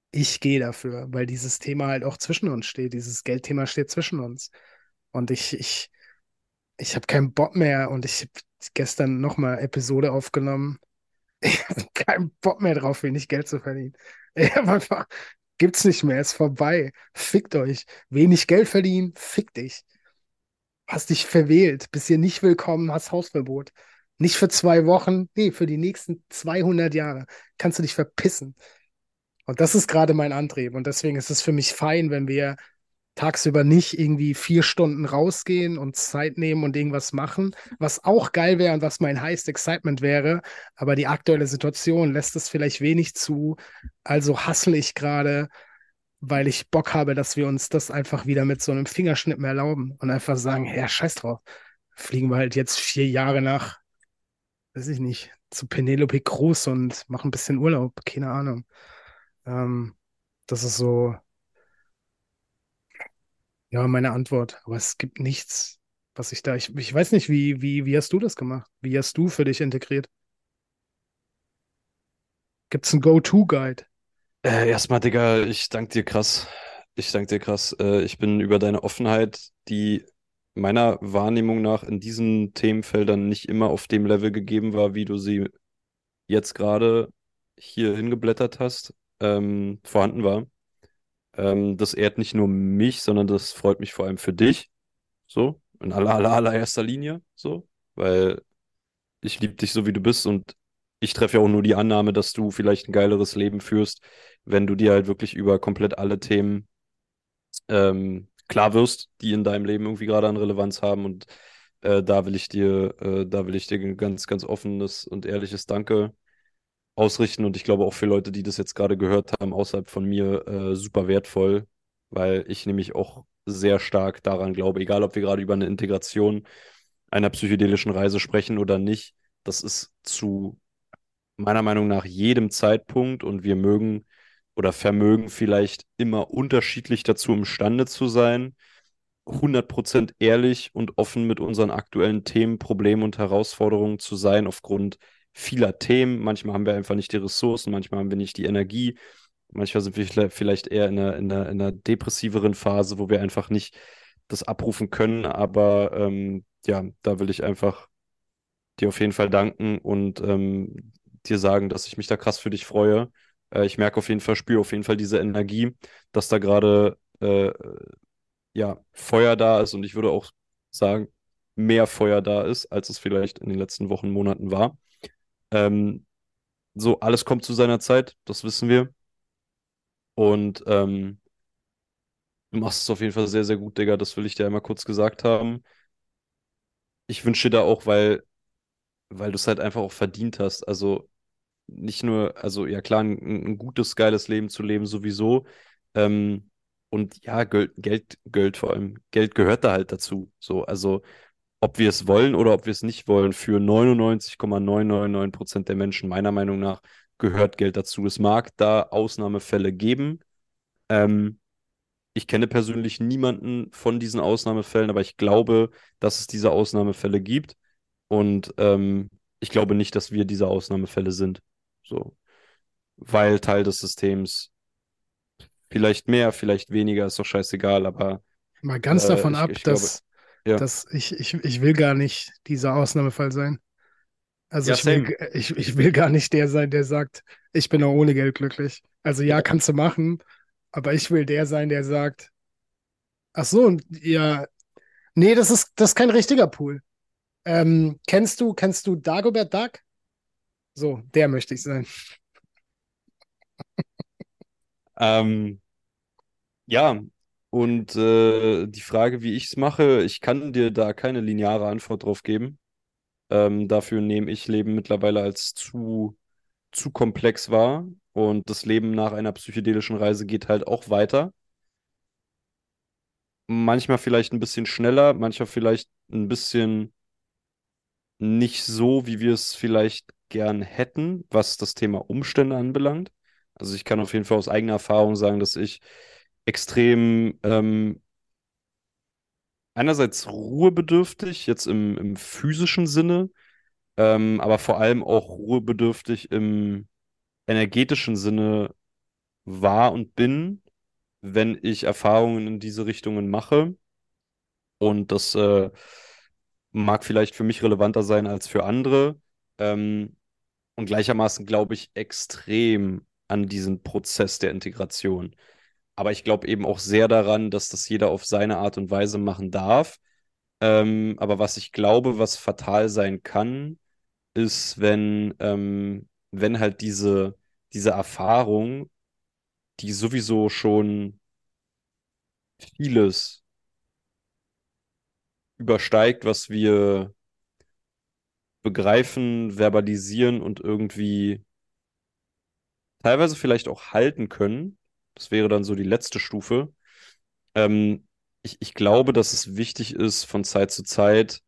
ich gehe dafür, weil dieses Thema halt auch zwischen uns steht. Dieses Geldthema steht zwischen uns. Und ich, ich, ich habe keinen Bock mehr und ich habe gestern nochmal Episode aufgenommen. Ich habe keinen Bock mehr drauf, wenig Geld zu verdienen. Ich hab einfach, gibt's nicht mehr, ist vorbei. Fickt euch. Wenig Geld verdienen, fick dich. Hast dich verwählt, bist hier nicht willkommen, hast Hausverbot. Nicht für zwei Wochen, nee, für die nächsten zweihundert Jahre. Kannst du dich verpissen. Und das ist gerade mein Antrieb. Und deswegen ist es für mich fein, wenn wir tagsüber nicht irgendwie vier Stunden rausgehen und Zeit nehmen und irgendwas machen, was auch geil wäre und was mein Highest Excitement wäre. Aber die aktuelle Situation lässt es vielleicht wenig zu. Also hustle ich gerade, weil ich Bock habe, dass wir uns das einfach wieder mit so einem Fingerschnippen erlauben und einfach sagen, ja, scheiß drauf. Fliegen wir halt jetzt vier Jahre nach, weiß ich nicht, zu Penelope Cruz und machen ein bisschen Urlaub. Keine Ahnung. Ähm, das ist so, ja, meine Antwort. Aber es gibt nichts, was ich da. Ich, ich weiß nicht, wie, wie, wie hast du das gemacht? Wie hast du für dich integriert? Gibt es einen Go-To-Guide? Äh, erstmal, Digga, ich danke dir krass. Ich danke dir krass. Äh, ich bin über deine Offenheit, die meiner Wahrnehmung nach in diesen Themenfeldern nicht immer auf dem Level gegeben war, wie du sie jetzt gerade hier hingeblättert hast, ähm, vorhanden war. Ähm, das ehrt nicht nur mich, sondern das freut mich vor allem für dich. So, in aller, aller, allererster Linie. So, weil ich liebe dich so, wie du bist und ich treffe ja auch nur die Annahme, dass du vielleicht ein geileres Leben führst, wenn du dir halt wirklich über komplett alle Themen ähm, klar wirst, die in deinem Leben irgendwie gerade an Relevanz haben. Und äh, da will ich dir, äh, da will ich dir ein ganz, ganz offenes und ehrliches Danke ausrichten. Und ich glaube auch für Leute, die das jetzt gerade gehört haben, außerhalb von mir, äh, super wertvoll, weil ich nämlich auch sehr stark daran glaube, egal ob wir gerade über eine Integration einer psychedelischen Reise sprechen oder nicht, das ist zu meiner Meinung nach jedem Zeitpunkt und wir mögen oder vermögen vielleicht immer unterschiedlich dazu imstande zu sein, hundert Prozent ehrlich und offen mit unseren aktuellen Themen, Problemen und Herausforderungen zu sein, aufgrund vieler Themen. Manchmal haben wir einfach nicht die Ressourcen, manchmal haben wir nicht die Energie, manchmal sind wir vielleicht vielleicht eher in einer, in einer, in einer depressiveren Phase, wo wir einfach nicht das abrufen können. Aber ähm, ja, da will ich einfach dir auf jeden Fall danken und ähm, dir sagen, dass ich mich da krass für dich freue. Äh, ich merke auf jeden Fall, spüre auf jeden Fall diese Energie, dass da gerade äh, ja, Feuer da ist und ich würde auch sagen, mehr Feuer da ist, als es vielleicht in den letzten Wochen, Monaten war. Ähm, so, alles kommt zu seiner Zeit, das wissen wir. Und ähm, du machst es auf jeden Fall sehr, sehr gut, Digga. Das will ich dir einmal kurz gesagt haben. Ich wünsche dir da auch, weil, weil du es halt einfach auch verdient hast. Also nicht nur, also ja klar, ein, ein gutes, geiles Leben zu leben sowieso. Ähm, und ja, Geld, Geld, Geld vor allem. Geld gehört da halt dazu. So, also ob wir es wollen oder ob wir es nicht wollen, für neunundneunzig Komma neunhundertneunundneunzig Prozent der Menschen, meiner Meinung nach, gehört Geld dazu. Es mag da Ausnahmefälle geben. Ähm, Ich kenne persönlich niemanden von diesen Ausnahmefällen, aber ich glaube, dass es diese Ausnahmefälle gibt. Und ähm, ich glaube nicht, dass wir diese Ausnahmefälle sind. So, weil Teil des Systems. Vielleicht mehr, vielleicht weniger, ist doch scheißegal, aber Mal ganz äh, davon ich, ab, ich glaube, dass, ja. dass ich, ich, ich will gar nicht dieser Ausnahmefall sein. Also Ja, ich will, same. ich, ich will gar nicht der sein, der sagt, ich bin auch ohne Geld glücklich. Also ja, Ja. kannst du machen, aber ich will der sein, der sagt, ach so, und ja, nee, das ist, das ist kein richtiger Pool. Ähm, kennst du, kennst du Dagobert Duck? So, der möchte ich sein. Ähm, ja, und äh, die Frage, wie ich es mache, ich kann dir da keine lineare Antwort drauf geben. Ähm, dafür nehme ich Leben mittlerweile als zu, zu komplex wahr. Und das Leben nach einer psychedelischen Reise geht halt auch weiter. Manchmal vielleicht ein bisschen schneller, manchmal vielleicht ein bisschen nicht so, wie wir es vielleicht gern hätten, was das Thema Umstände anbelangt. Also ich kann auf jeden Fall aus eigener Erfahrung sagen, dass ich extrem ähm, einerseits ruhebedürftig, jetzt im, im physischen Sinne, ähm, aber vor allem auch ruhebedürftig im energetischen Sinne war und bin, wenn ich Erfahrungen in diese Richtungen mache. Und das äh, mag vielleicht für mich relevanter sein als für andere. Ähm, und gleichermaßen glaube ich extrem an diesen Prozess der Integration. Aber ich glaube eben auch sehr daran, dass das jeder auf seine Art und Weise machen darf. Ähm, aber was ich glaube, was fatal sein kann, ist, wenn, ähm, wenn halt diese, diese Erfahrung, die sowieso schon vieles übersteigt, was wir begreifen, verbalisieren und irgendwie teilweise vielleicht auch halten können. Das wäre dann so die letzte Stufe. Ähm, ich, ich glaube, dass es wichtig ist, von Zeit zu Zeit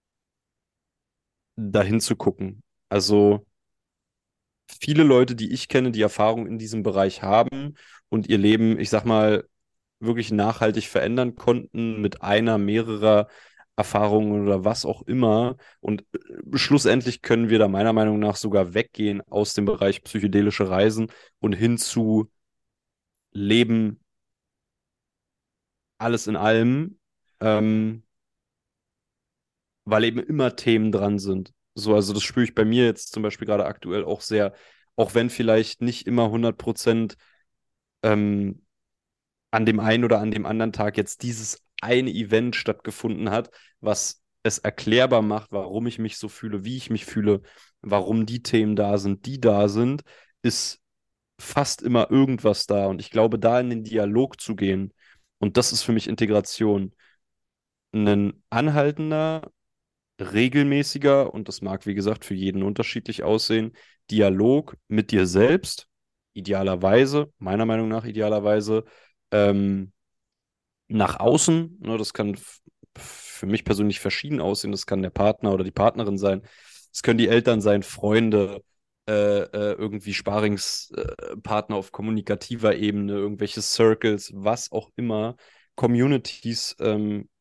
dahin zu gucken. Also viele Leute, die ich kenne, die Erfahrung in diesem Bereich haben und ihr Leben, ich sag mal, wirklich nachhaltig verändern konnten mit einer, mehrerer Erfahrungen oder was auch immer. Und äh, schlussendlich können wir da meiner Meinung nach sogar weggehen aus dem Bereich psychedelische Reisen und hin zu Leben, alles in allem, ähm, weil eben immer Themen dran sind. So, also das spüre ich bei mir jetzt zum Beispiel gerade aktuell auch sehr, auch wenn vielleicht nicht immer hundert Prozent ähm, an dem einen oder an dem anderen Tag jetzt dieses eine Event stattgefunden hat, was es erklärbar macht, warum ich mich so fühle, wie ich mich fühle, warum die Themen da sind, die da sind, ist fast immer irgendwas da. Und ich glaube, da in den Dialog zu gehen, und das ist für mich Integration, ein anhaltender, regelmäßiger, und das mag, wie gesagt, für jeden unterschiedlich aussehen, Dialog mit dir selbst, idealerweise, meiner Meinung nach idealerweise, ähm, nach außen. Ne, das kann f- für mich persönlich verschieden aussehen. Das kann der Partner oder die Partnerin sein. Es können die Eltern sein, Freunde, äh, äh, irgendwie Sparingspartner auf kommunikativer Ebene, irgendwelche Circles, was auch immer, Communities, ähm,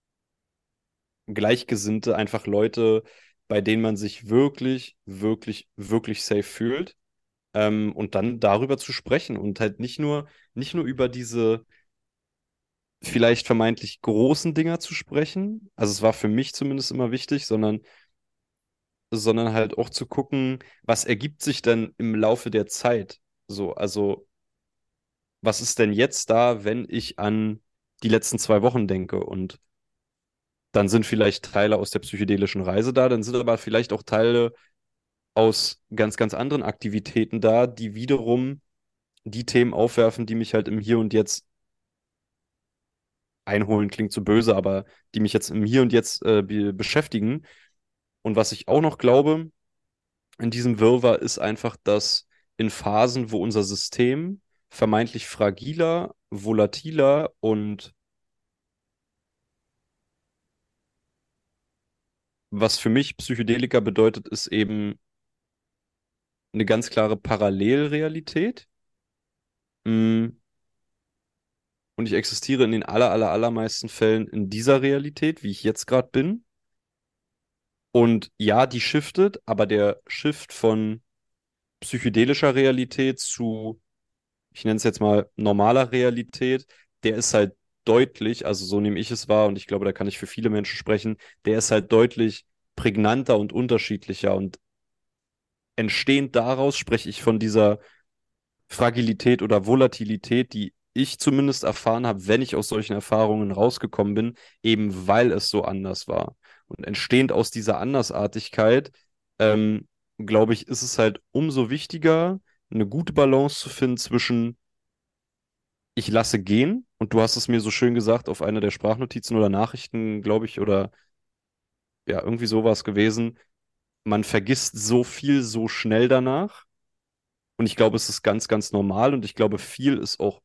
Gleichgesinnte, einfach Leute, bei denen man sich wirklich, wirklich, wirklich safe fühlt. Ähm, und dann darüber zu sprechen und halt nicht nur, nicht nur über diese vielleicht vermeintlich großen Dinger zu sprechen. Also es war für mich zumindest immer wichtig, sondern, sondern halt auch zu gucken, was ergibt sich denn im Laufe der Zeit. So, also was ist denn jetzt da, wenn ich an die letzten zwei Wochen denke? Und dann sind vielleicht Teile aus der psychedelischen Reise da, dann sind aber vielleicht auch Teile aus ganz, ganz anderen Aktivitäten da, die wiederum die Themen aufwerfen, die mich halt im Hier und Jetzt einholen, klingt so böse, aber die mich jetzt im Hier und Jetzt äh, be beschäftigen. Und was ich auch noch glaube, in diesem Wirrwarr ist einfach, dass in Phasen, wo unser System vermeintlich fragiler, volatiler und was für mich Psychedelika bedeutet, ist eben eine ganz klare Parallelrealität. Mm, Und ich existiere in den aller, aller, allermeisten Fällen in dieser Realität, wie ich jetzt gerade bin. Und ja, die shiftet, aber der Shift von psychedelischer Realität zu, ich nenne es jetzt mal normaler Realität, der ist halt deutlich, also so nehme ich es wahr und ich glaube, da kann ich für viele Menschen sprechen, der ist halt deutlich prägnanter und unterschiedlicher und entstehend daraus spreche ich von dieser Fragilität oder Volatilität, die ich zumindest erfahren habe, wenn ich aus solchen Erfahrungen rausgekommen bin, eben weil es so anders war. Und entstehend aus dieser Andersartigkeit, ähm, glaube ich, ist es halt umso wichtiger, eine gute Balance zu finden zwischen ich lasse gehen, und du hast es mir so schön gesagt auf einer der Sprachnotizen oder Nachrichten, glaube ich, oder ja, irgendwie sowas gewesen. Man vergisst so viel so schnell danach. Und ich glaube, es ist ganz, ganz normal. Und ich glaube, viel ist auch,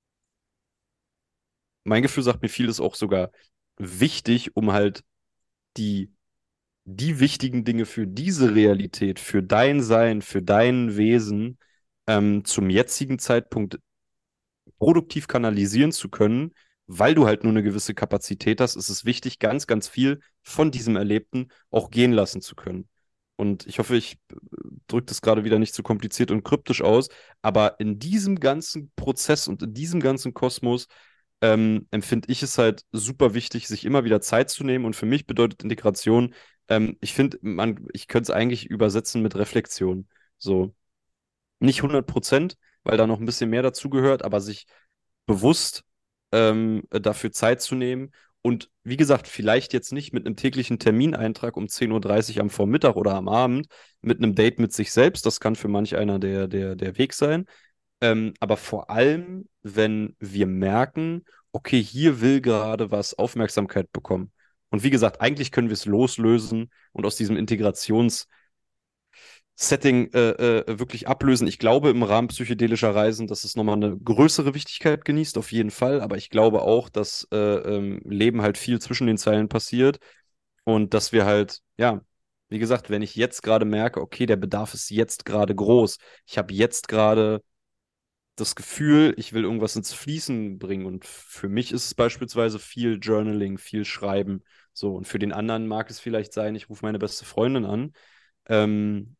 mein Gefühl sagt mir, viel ist auch sogar wichtig, um halt die, die wichtigen Dinge für diese Realität, für dein Sein, für dein Wesen ähm, zum jetzigen Zeitpunkt produktiv kanalisieren zu können, weil du halt nur eine gewisse Kapazität hast, ist es wichtig, ganz, ganz viel von diesem Erlebten auch gehen lassen zu können. Und ich hoffe, ich drücke das gerade wieder nicht zu kompliziert und kryptisch aus, aber in diesem ganzen Prozess und in diesem ganzen Kosmos ähm, empfinde ich es halt super wichtig, sich immer wieder Zeit zu nehmen. Und für mich bedeutet Integration, ähm, ich finde, man, ich könnte es eigentlich übersetzen mit Reflexion. So, nicht hundert Prozent, weil da noch ein bisschen mehr dazugehört, aber sich bewusst ähm, dafür Zeit zu nehmen. Und wie gesagt, vielleicht jetzt nicht mit einem täglichen Termineintrag um zehn Uhr dreißig am Vormittag oder am Abend, mit einem Date mit sich selbst. Das kann für manch einer der, der, der Weg sein. Ähm, aber vor allem, wenn wir merken, okay, hier will gerade was Aufmerksamkeit bekommen. Und wie gesagt, eigentlich können wir es loslösen und aus diesem Integrationssetting äh, äh, wirklich ablösen. Ich glaube im Rahmen psychedelischer Reisen, dass es nochmal eine größere Wichtigkeit genießt, auf jeden Fall. Aber ich glaube auch, dass äh, ähm, Leben halt viel zwischen den Zeilen passiert und dass wir halt, ja, wie gesagt, wenn ich jetzt gerade merke, okay, der Bedarf ist jetzt gerade groß, ich habe jetzt gerade das Gefühl, ich will irgendwas ins Fließen bringen. Und für mich ist es beispielsweise viel Journaling, viel Schreiben. So, und für den anderen mag es vielleicht sein, ich rufe meine beste Freundin an. Ähm,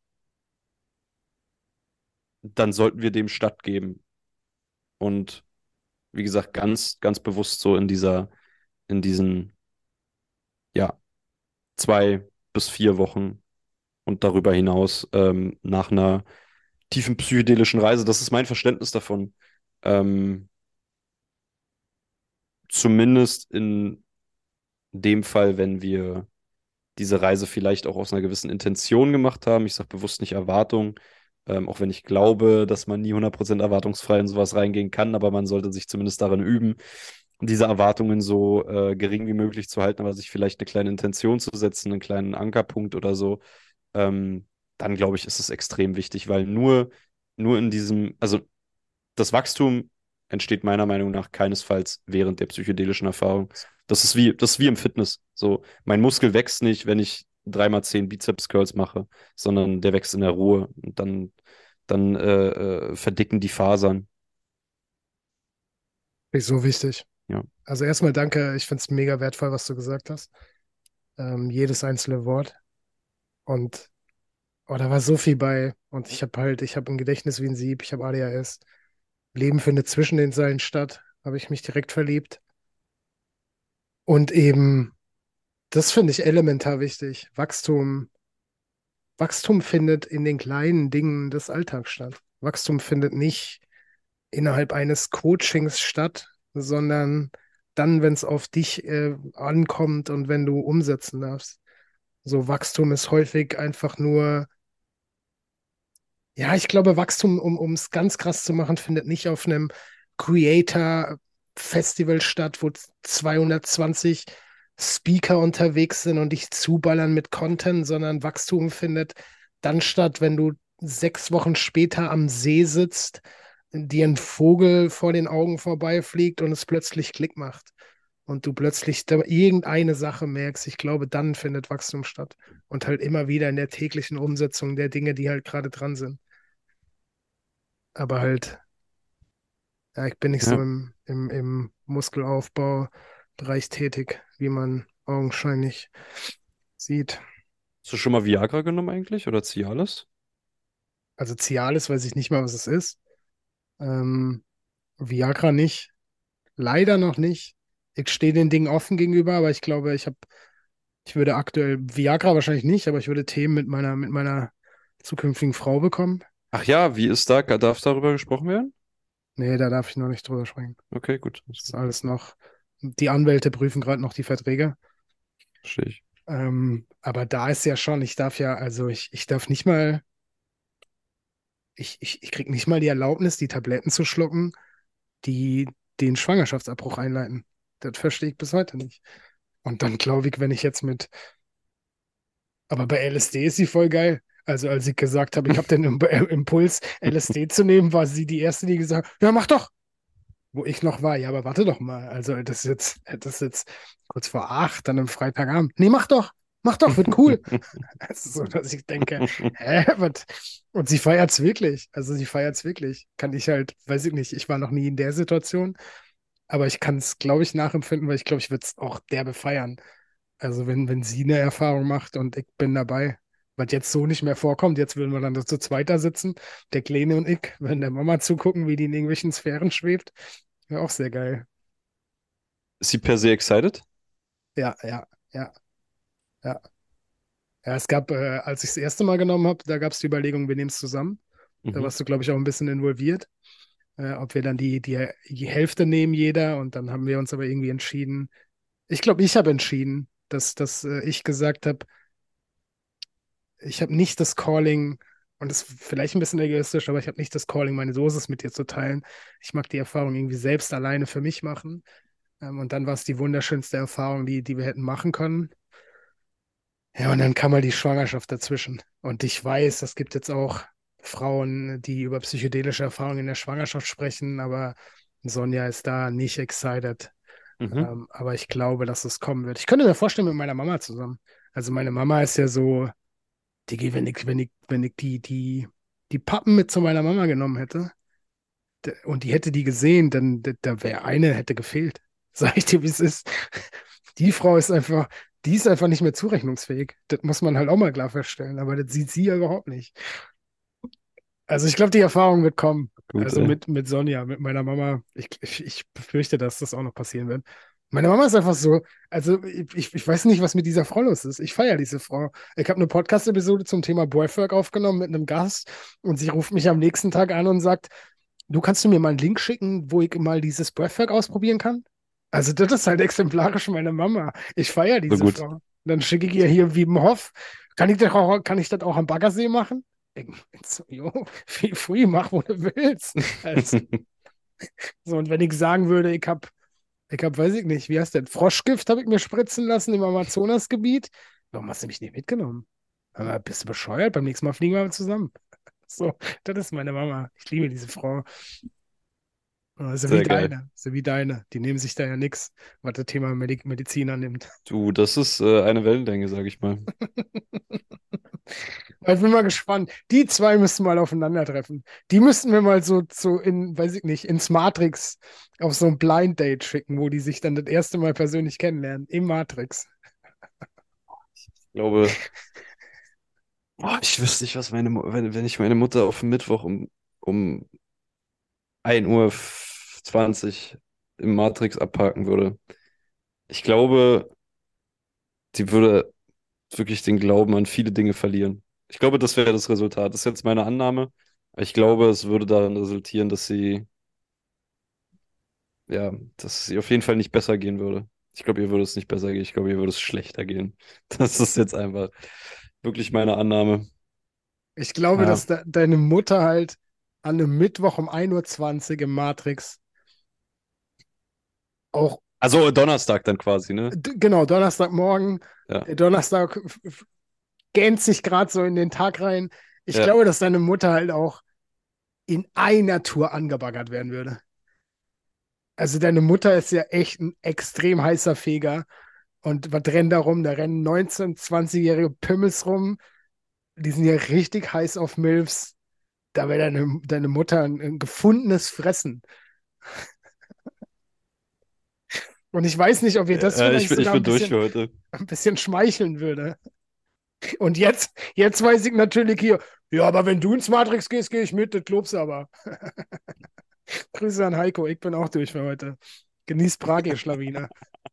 Dann sollten wir dem stattgeben. Und wie gesagt, ganz, ganz bewusst so in dieser, in diesen, ja, zwei bis vier Wochen und darüber hinaus ähm, nach einer tiefen psychedelischen Reise. Das ist mein Verständnis davon. Ähm, Zumindest in dem Fall, wenn wir diese Reise vielleicht auch aus einer gewissen Intention gemacht haben. Ich sage bewusst nicht Erwartung, ähm, auch wenn ich glaube, dass man nie hundert Prozent erwartungsfrei in sowas reingehen kann, aber man sollte sich zumindest darin üben, diese Erwartungen so äh, gering wie möglich zu halten, aber sich vielleicht eine kleine Intention zu setzen, einen kleinen Ankerpunkt oder so. Ähm, Dann glaube ich, ist es extrem wichtig, weil nur, nur in diesem, also das Wachstum entsteht meiner Meinung nach keinesfalls während der psychedelischen Erfahrung. Das ist wie, das ist wie im Fitness. So, mein Muskel wächst nicht, wenn ich dreimal zehn Bizeps-Curls mache, sondern der wächst in der Ruhe und dann, dann äh, äh, verdicken die Fasern. Ist so wichtig. Ja. Also erstmal danke, ich finde es mega wertvoll, was du gesagt hast. Ähm, jedes einzelne Wort. Und oh, da war so viel bei. Und ich habe halt, ich habe ein Gedächtnis wie ein Sieb, ich habe A D H S. Leben findet zwischen den Zeilen statt, habe ich mich direkt verliebt. Und eben, das finde ich elementar wichtig. Wachstum, Wachstum findet in den kleinen Dingen des Alltags statt. Wachstum findet nicht innerhalb eines Coachings statt, sondern dann, wenn es auf dich äh, ankommt und wenn du umsetzen darfst. So Wachstum ist häufig einfach nur, ja, ich glaube, Wachstum, um um es ganz krass zu machen, findet nicht auf einem Creator-Festival statt, wo zweihundertzwanzig Speaker unterwegs sind und dich zuballern mit Content, sondern Wachstum findet dann statt, wenn du sechs Wochen später am See sitzt, dir ein Vogel vor den Augen vorbeifliegt und es plötzlich Klick macht. Und du plötzlich da irgendeine Sache merkst, ich glaube, dann findet Wachstum statt. Und halt immer wieder in der täglichen Umsetzung der Dinge, die halt gerade dran sind. Aber halt, ja, ich bin nicht so Ja. im, im, im Muskelaufbaubereich tätig, wie man augenscheinlich sieht. Hast du schon mal Viagra genommen eigentlich oder Cialis? Also Cialis weiß ich nicht mal, was es ist. Ähm, Viagra nicht. Leider noch nicht. Ich stehe den Dingen offen gegenüber, aber ich glaube, ich habe, ich würde aktuell Viagra wahrscheinlich nicht, aber ich würde Themen mit meiner, mit meiner zukünftigen Frau bekommen. Ach ja, wie ist da? Darf darüber gesprochen werden? Nee, da darf ich noch nicht drüber sprechen. Okay, gut. Das Alles ist gut. alles noch. Die Anwälte prüfen gerade noch die Verträge. Verstehe ich. Ähm, aber da ist ja schon, ich darf ja, also ich, ich darf nicht mal, ich, ich, ich krieg nicht mal die Erlaubnis, die Tabletten zu schlucken, die den Schwangerschaftsabbruch einleiten. Das verstehe ich bis heute nicht. Und dann glaube ich, wenn ich jetzt mit, aber bei L S D ist sie voll geil. Also als ich gesagt habe, ich habe den Im- Impuls, L S D zu nehmen, war sie die Erste, die gesagt hat, ja, mach doch. Wo ich noch war, ja, aber warte doch mal. Also das ist jetzt, das ist jetzt kurz vor acht, dann am Freitagabend. Nee, mach doch, mach doch, wird cool. Also so, dass ich denke, hä, was? Und sie feiert es wirklich. Also sie feiert es wirklich. Kann ich halt, weiß ich nicht, ich war noch nie in der Situation, aber ich kann es, glaube ich, nachempfinden, weil ich glaube, ich würde es auch derbe feiern. Also wenn, wenn sie eine Erfahrung macht und ich bin dabei. was jetzt so nicht mehr vorkommt. Jetzt würden wir dann zu zweit da sitzen, der Kleine und ich, wenn der Mama zugucken, wie die in irgendwelchen Sphären schwebt. Wäre auch sehr geil. Ist sie per se excited? Ja, ja, ja, ja. Ja, es gab, äh, als ich das erste Mal genommen habe, da gab es die Überlegung, wir nehmen es zusammen. Da Mhm. warst du, glaube ich, auch ein bisschen involviert, äh, ob wir dann die, die, die Hälfte nehmen, jeder. Und dann haben wir uns aber irgendwie entschieden. Ich glaube, ich habe entschieden, dass, dass äh, ich gesagt habe, ich habe nicht das Calling, und das ist vielleicht ein bisschen egoistisch, aber ich habe nicht das Calling, meine Dosis mit dir zu teilen. Ich mag die Erfahrung irgendwie selbst alleine für mich machen. Ähm, und dann war es die wunderschönste Erfahrung, die, die wir hätten machen können. Ja, und dann kam mal die Schwangerschaft dazwischen. Und ich weiß, es gibt jetzt auch Frauen, die über psychedelische Erfahrungen in der Schwangerschaft sprechen, aber Sonja ist da nicht excited. Mhm. Ähm, aber ich glaube, dass es kommen wird. Ich könnte mir vorstellen, mit meiner Mama zusammen. Also meine Mama ist ja so, Digi, wenn ich, wenn ich, wenn ich die, die, die Pappen mit zu meiner Mama genommen hätte d- und die hätte die gesehen, dann d- da wäre eine, hätte gefehlt. Sag ich dir, wie es ist. Die Frau ist einfach, die ist einfach nicht mehr zurechnungsfähig. Das muss man halt auch mal klar feststellen. Aber das sieht sie ja überhaupt nicht. Also ich glaube, die Erfahrung wird kommen. Gut, Also ey. mit, mit Sonja, mit meiner Mama. Ich, ich, ich befürchte, dass das auch noch passieren wird. Meine Mama ist einfach so, also ich, ich ich weiß nicht, was mit dieser Frau los ist. Ich feiere diese Frau. Ich habe eine Podcast-Episode zum Thema Breathwork aufgenommen mit einem Gast und sie ruft mich am nächsten Tag an und sagt, du kannst du mir mal einen Link schicken, wo ich mal dieses Breathwork ausprobieren kann? Also das ist halt exemplarisch meine Mama. Ich feiere So diese gut. Frau. Dann schicke ich ihr hier Wim Hof. Kann ich das auch, kann ich das auch am Baggersee machen? Ich so, jo, feel free, mach, wo du willst. Also, so, und wenn ich sagen würde, ich habe, ich hab, weiß ich nicht, wie heißt das? Froschgift habe ich mir spritzen lassen im Amazonasgebiet. Warum hast du mich nicht mitgenommen? Aber bist du bescheuert? Beim nächsten Mal fliegen wir zusammen. So, das ist meine Mama. Ich liebe diese Frau. So wie Sehr geil. deine, so wie deine. Die nehmen sich da ja nichts, was das Thema Medi Medizin annimmt. Du, das ist äh, eine Wellenlänge, sag ich mal. Ich bin mal gespannt. Die zwei müssten mal aufeinandertreffen. Die müssten wir mal so, so in, weiß ich nicht, ins Matrix auf so ein Blind Date schicken, wo die sich dann das erste Mal persönlich kennenlernen. Im Matrix. Ich glaube, boah, ich wüsste nicht, was meine, Mu- wenn, wenn ich meine Mutter auf Mittwoch um, um ein Uhr zwanzig im Matrix abparken würde. Ich glaube, sie würde wirklich den Glauben an viele Dinge verlieren. Ich glaube, das wäre das Resultat. Das ist jetzt meine Annahme. Aber ich glaube, es würde darin resultieren, dass sie, ja, dass es ihr auf jeden Fall nicht besser gehen würde. Ich glaube, ihr würde es nicht besser gehen. Ich glaube, ihr würde es schlechter gehen. Das ist jetzt einfach wirklich meine Annahme. Ich glaube, Ja. dass de deine Mutter halt an einem Mittwoch um ein Uhr zwanzig im Matrix auch, Also Donnerstag dann quasi, ne? d- genau, Donnerstagmorgen, Ja. der Donnerstag f- f- gähnt sich gerade so in den Tag rein. Ich Ja. glaube, dass deine Mutter halt auch in einer Tour angebaggert werden würde. Also deine Mutter ist ja echt ein extrem heißer Feger. Und was rennt da rum? Da rennen neunzehn-, zwanzig-jährige Pimmels rum. Die sind ja richtig heiß auf Milfs. Da wäre deine, deine Mutter ein, ein gefundenes Fressen. Und ich weiß nicht, ob ihr das Äh, ich vielleicht bin, ich sogar ein bin durch bisschen, für heute. ein bisschen schmeicheln würde. Und jetzt, jetzt weiß ich natürlich hier, ja, aber wenn du ins Matrix gehst, gehe ich mit, das glaubst du aber. Grüße an Heiko, ich bin auch durch für heute. Genießt Prag, ihr Schlawiner.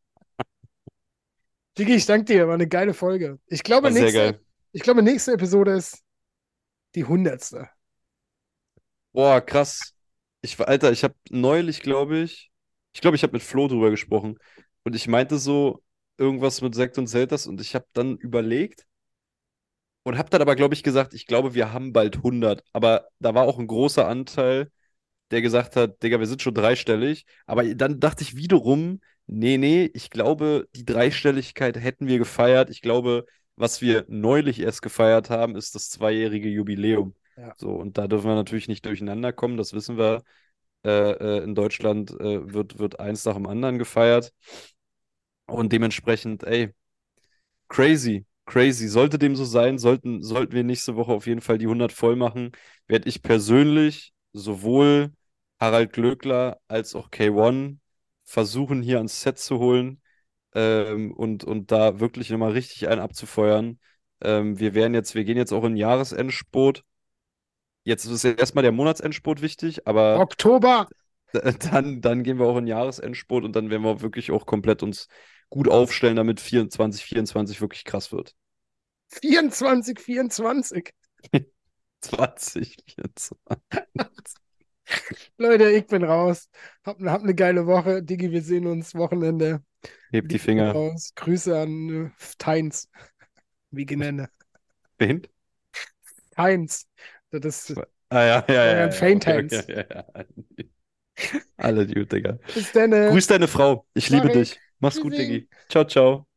Digi, ich danke dir, war eine geile Folge. Ich glaube, War sehr nächste, geil. ich glaube, nächste Episode ist die hundertste. Boah, krass. Ich, war- Alter, ich habe neulich, glaube ich, ich glaube, ich habe mit Flo drüber gesprochen. Und ich meinte so irgendwas mit Sekt und Selters und ich habe dann überlegt und habe dann aber, glaube ich, gesagt, ich glaube, wir haben bald hundert. Aber da war auch ein großer Anteil, der gesagt hat, Digga, wir sind schon dreistellig. Aber dann dachte ich wiederum, nee, nee, ich glaube, die Dreistelligkeit hätten wir gefeiert. Ich glaube, was wir neulich erst gefeiert haben, ist das zweijährige Jubiläum. Ja. So, und da dürfen wir natürlich nicht durcheinander kommen, das wissen wir. Äh, äh, in Deutschland äh, wird, wird eins nach dem anderen gefeiert. Und dementsprechend, ey, crazy, crazy. Sollte dem so sein, sollten, sollten wir nächste Woche auf jeden Fall die hundert voll machen, werde ich persönlich sowohl Harald Glöckler als auch K eins versuchen, hier ans Set zu holen ähm, und, und da wirklich nochmal richtig einen abzufeuern. Ähm, wir werden jetzt, wir gehen jetzt auch in den Jahresendspurt. Jetzt ist erstmal der Monatsendspurt wichtig, aber Oktober dann, dann gehen wir auch in den Jahresendspurt und dann werden wir wirklich auch komplett uns gut aufstellen, damit vierundzwanzig vierundzwanzig wirklich krass wird. vierundzwanzig vierundzwanzig. zwanzig vierundzwanzig. Leute, ich bin raus. Hab, hab eine geile Woche. Diggi, wir sehen uns Wochenende. Hebt die Liebe geht Finger. raus. Grüße an äh, Teins. Wie genannt. Wen? Teins. Das ist Ah ja, ja, euren ja, ja, okay, okay, Faintines. ja, ja. Alle gut, Digga. Bis dann. Grüß deine Frau. Ich Mach liebe ich. dich. Mach's gut, Tschüssi. Diggi. Ciao, ciao.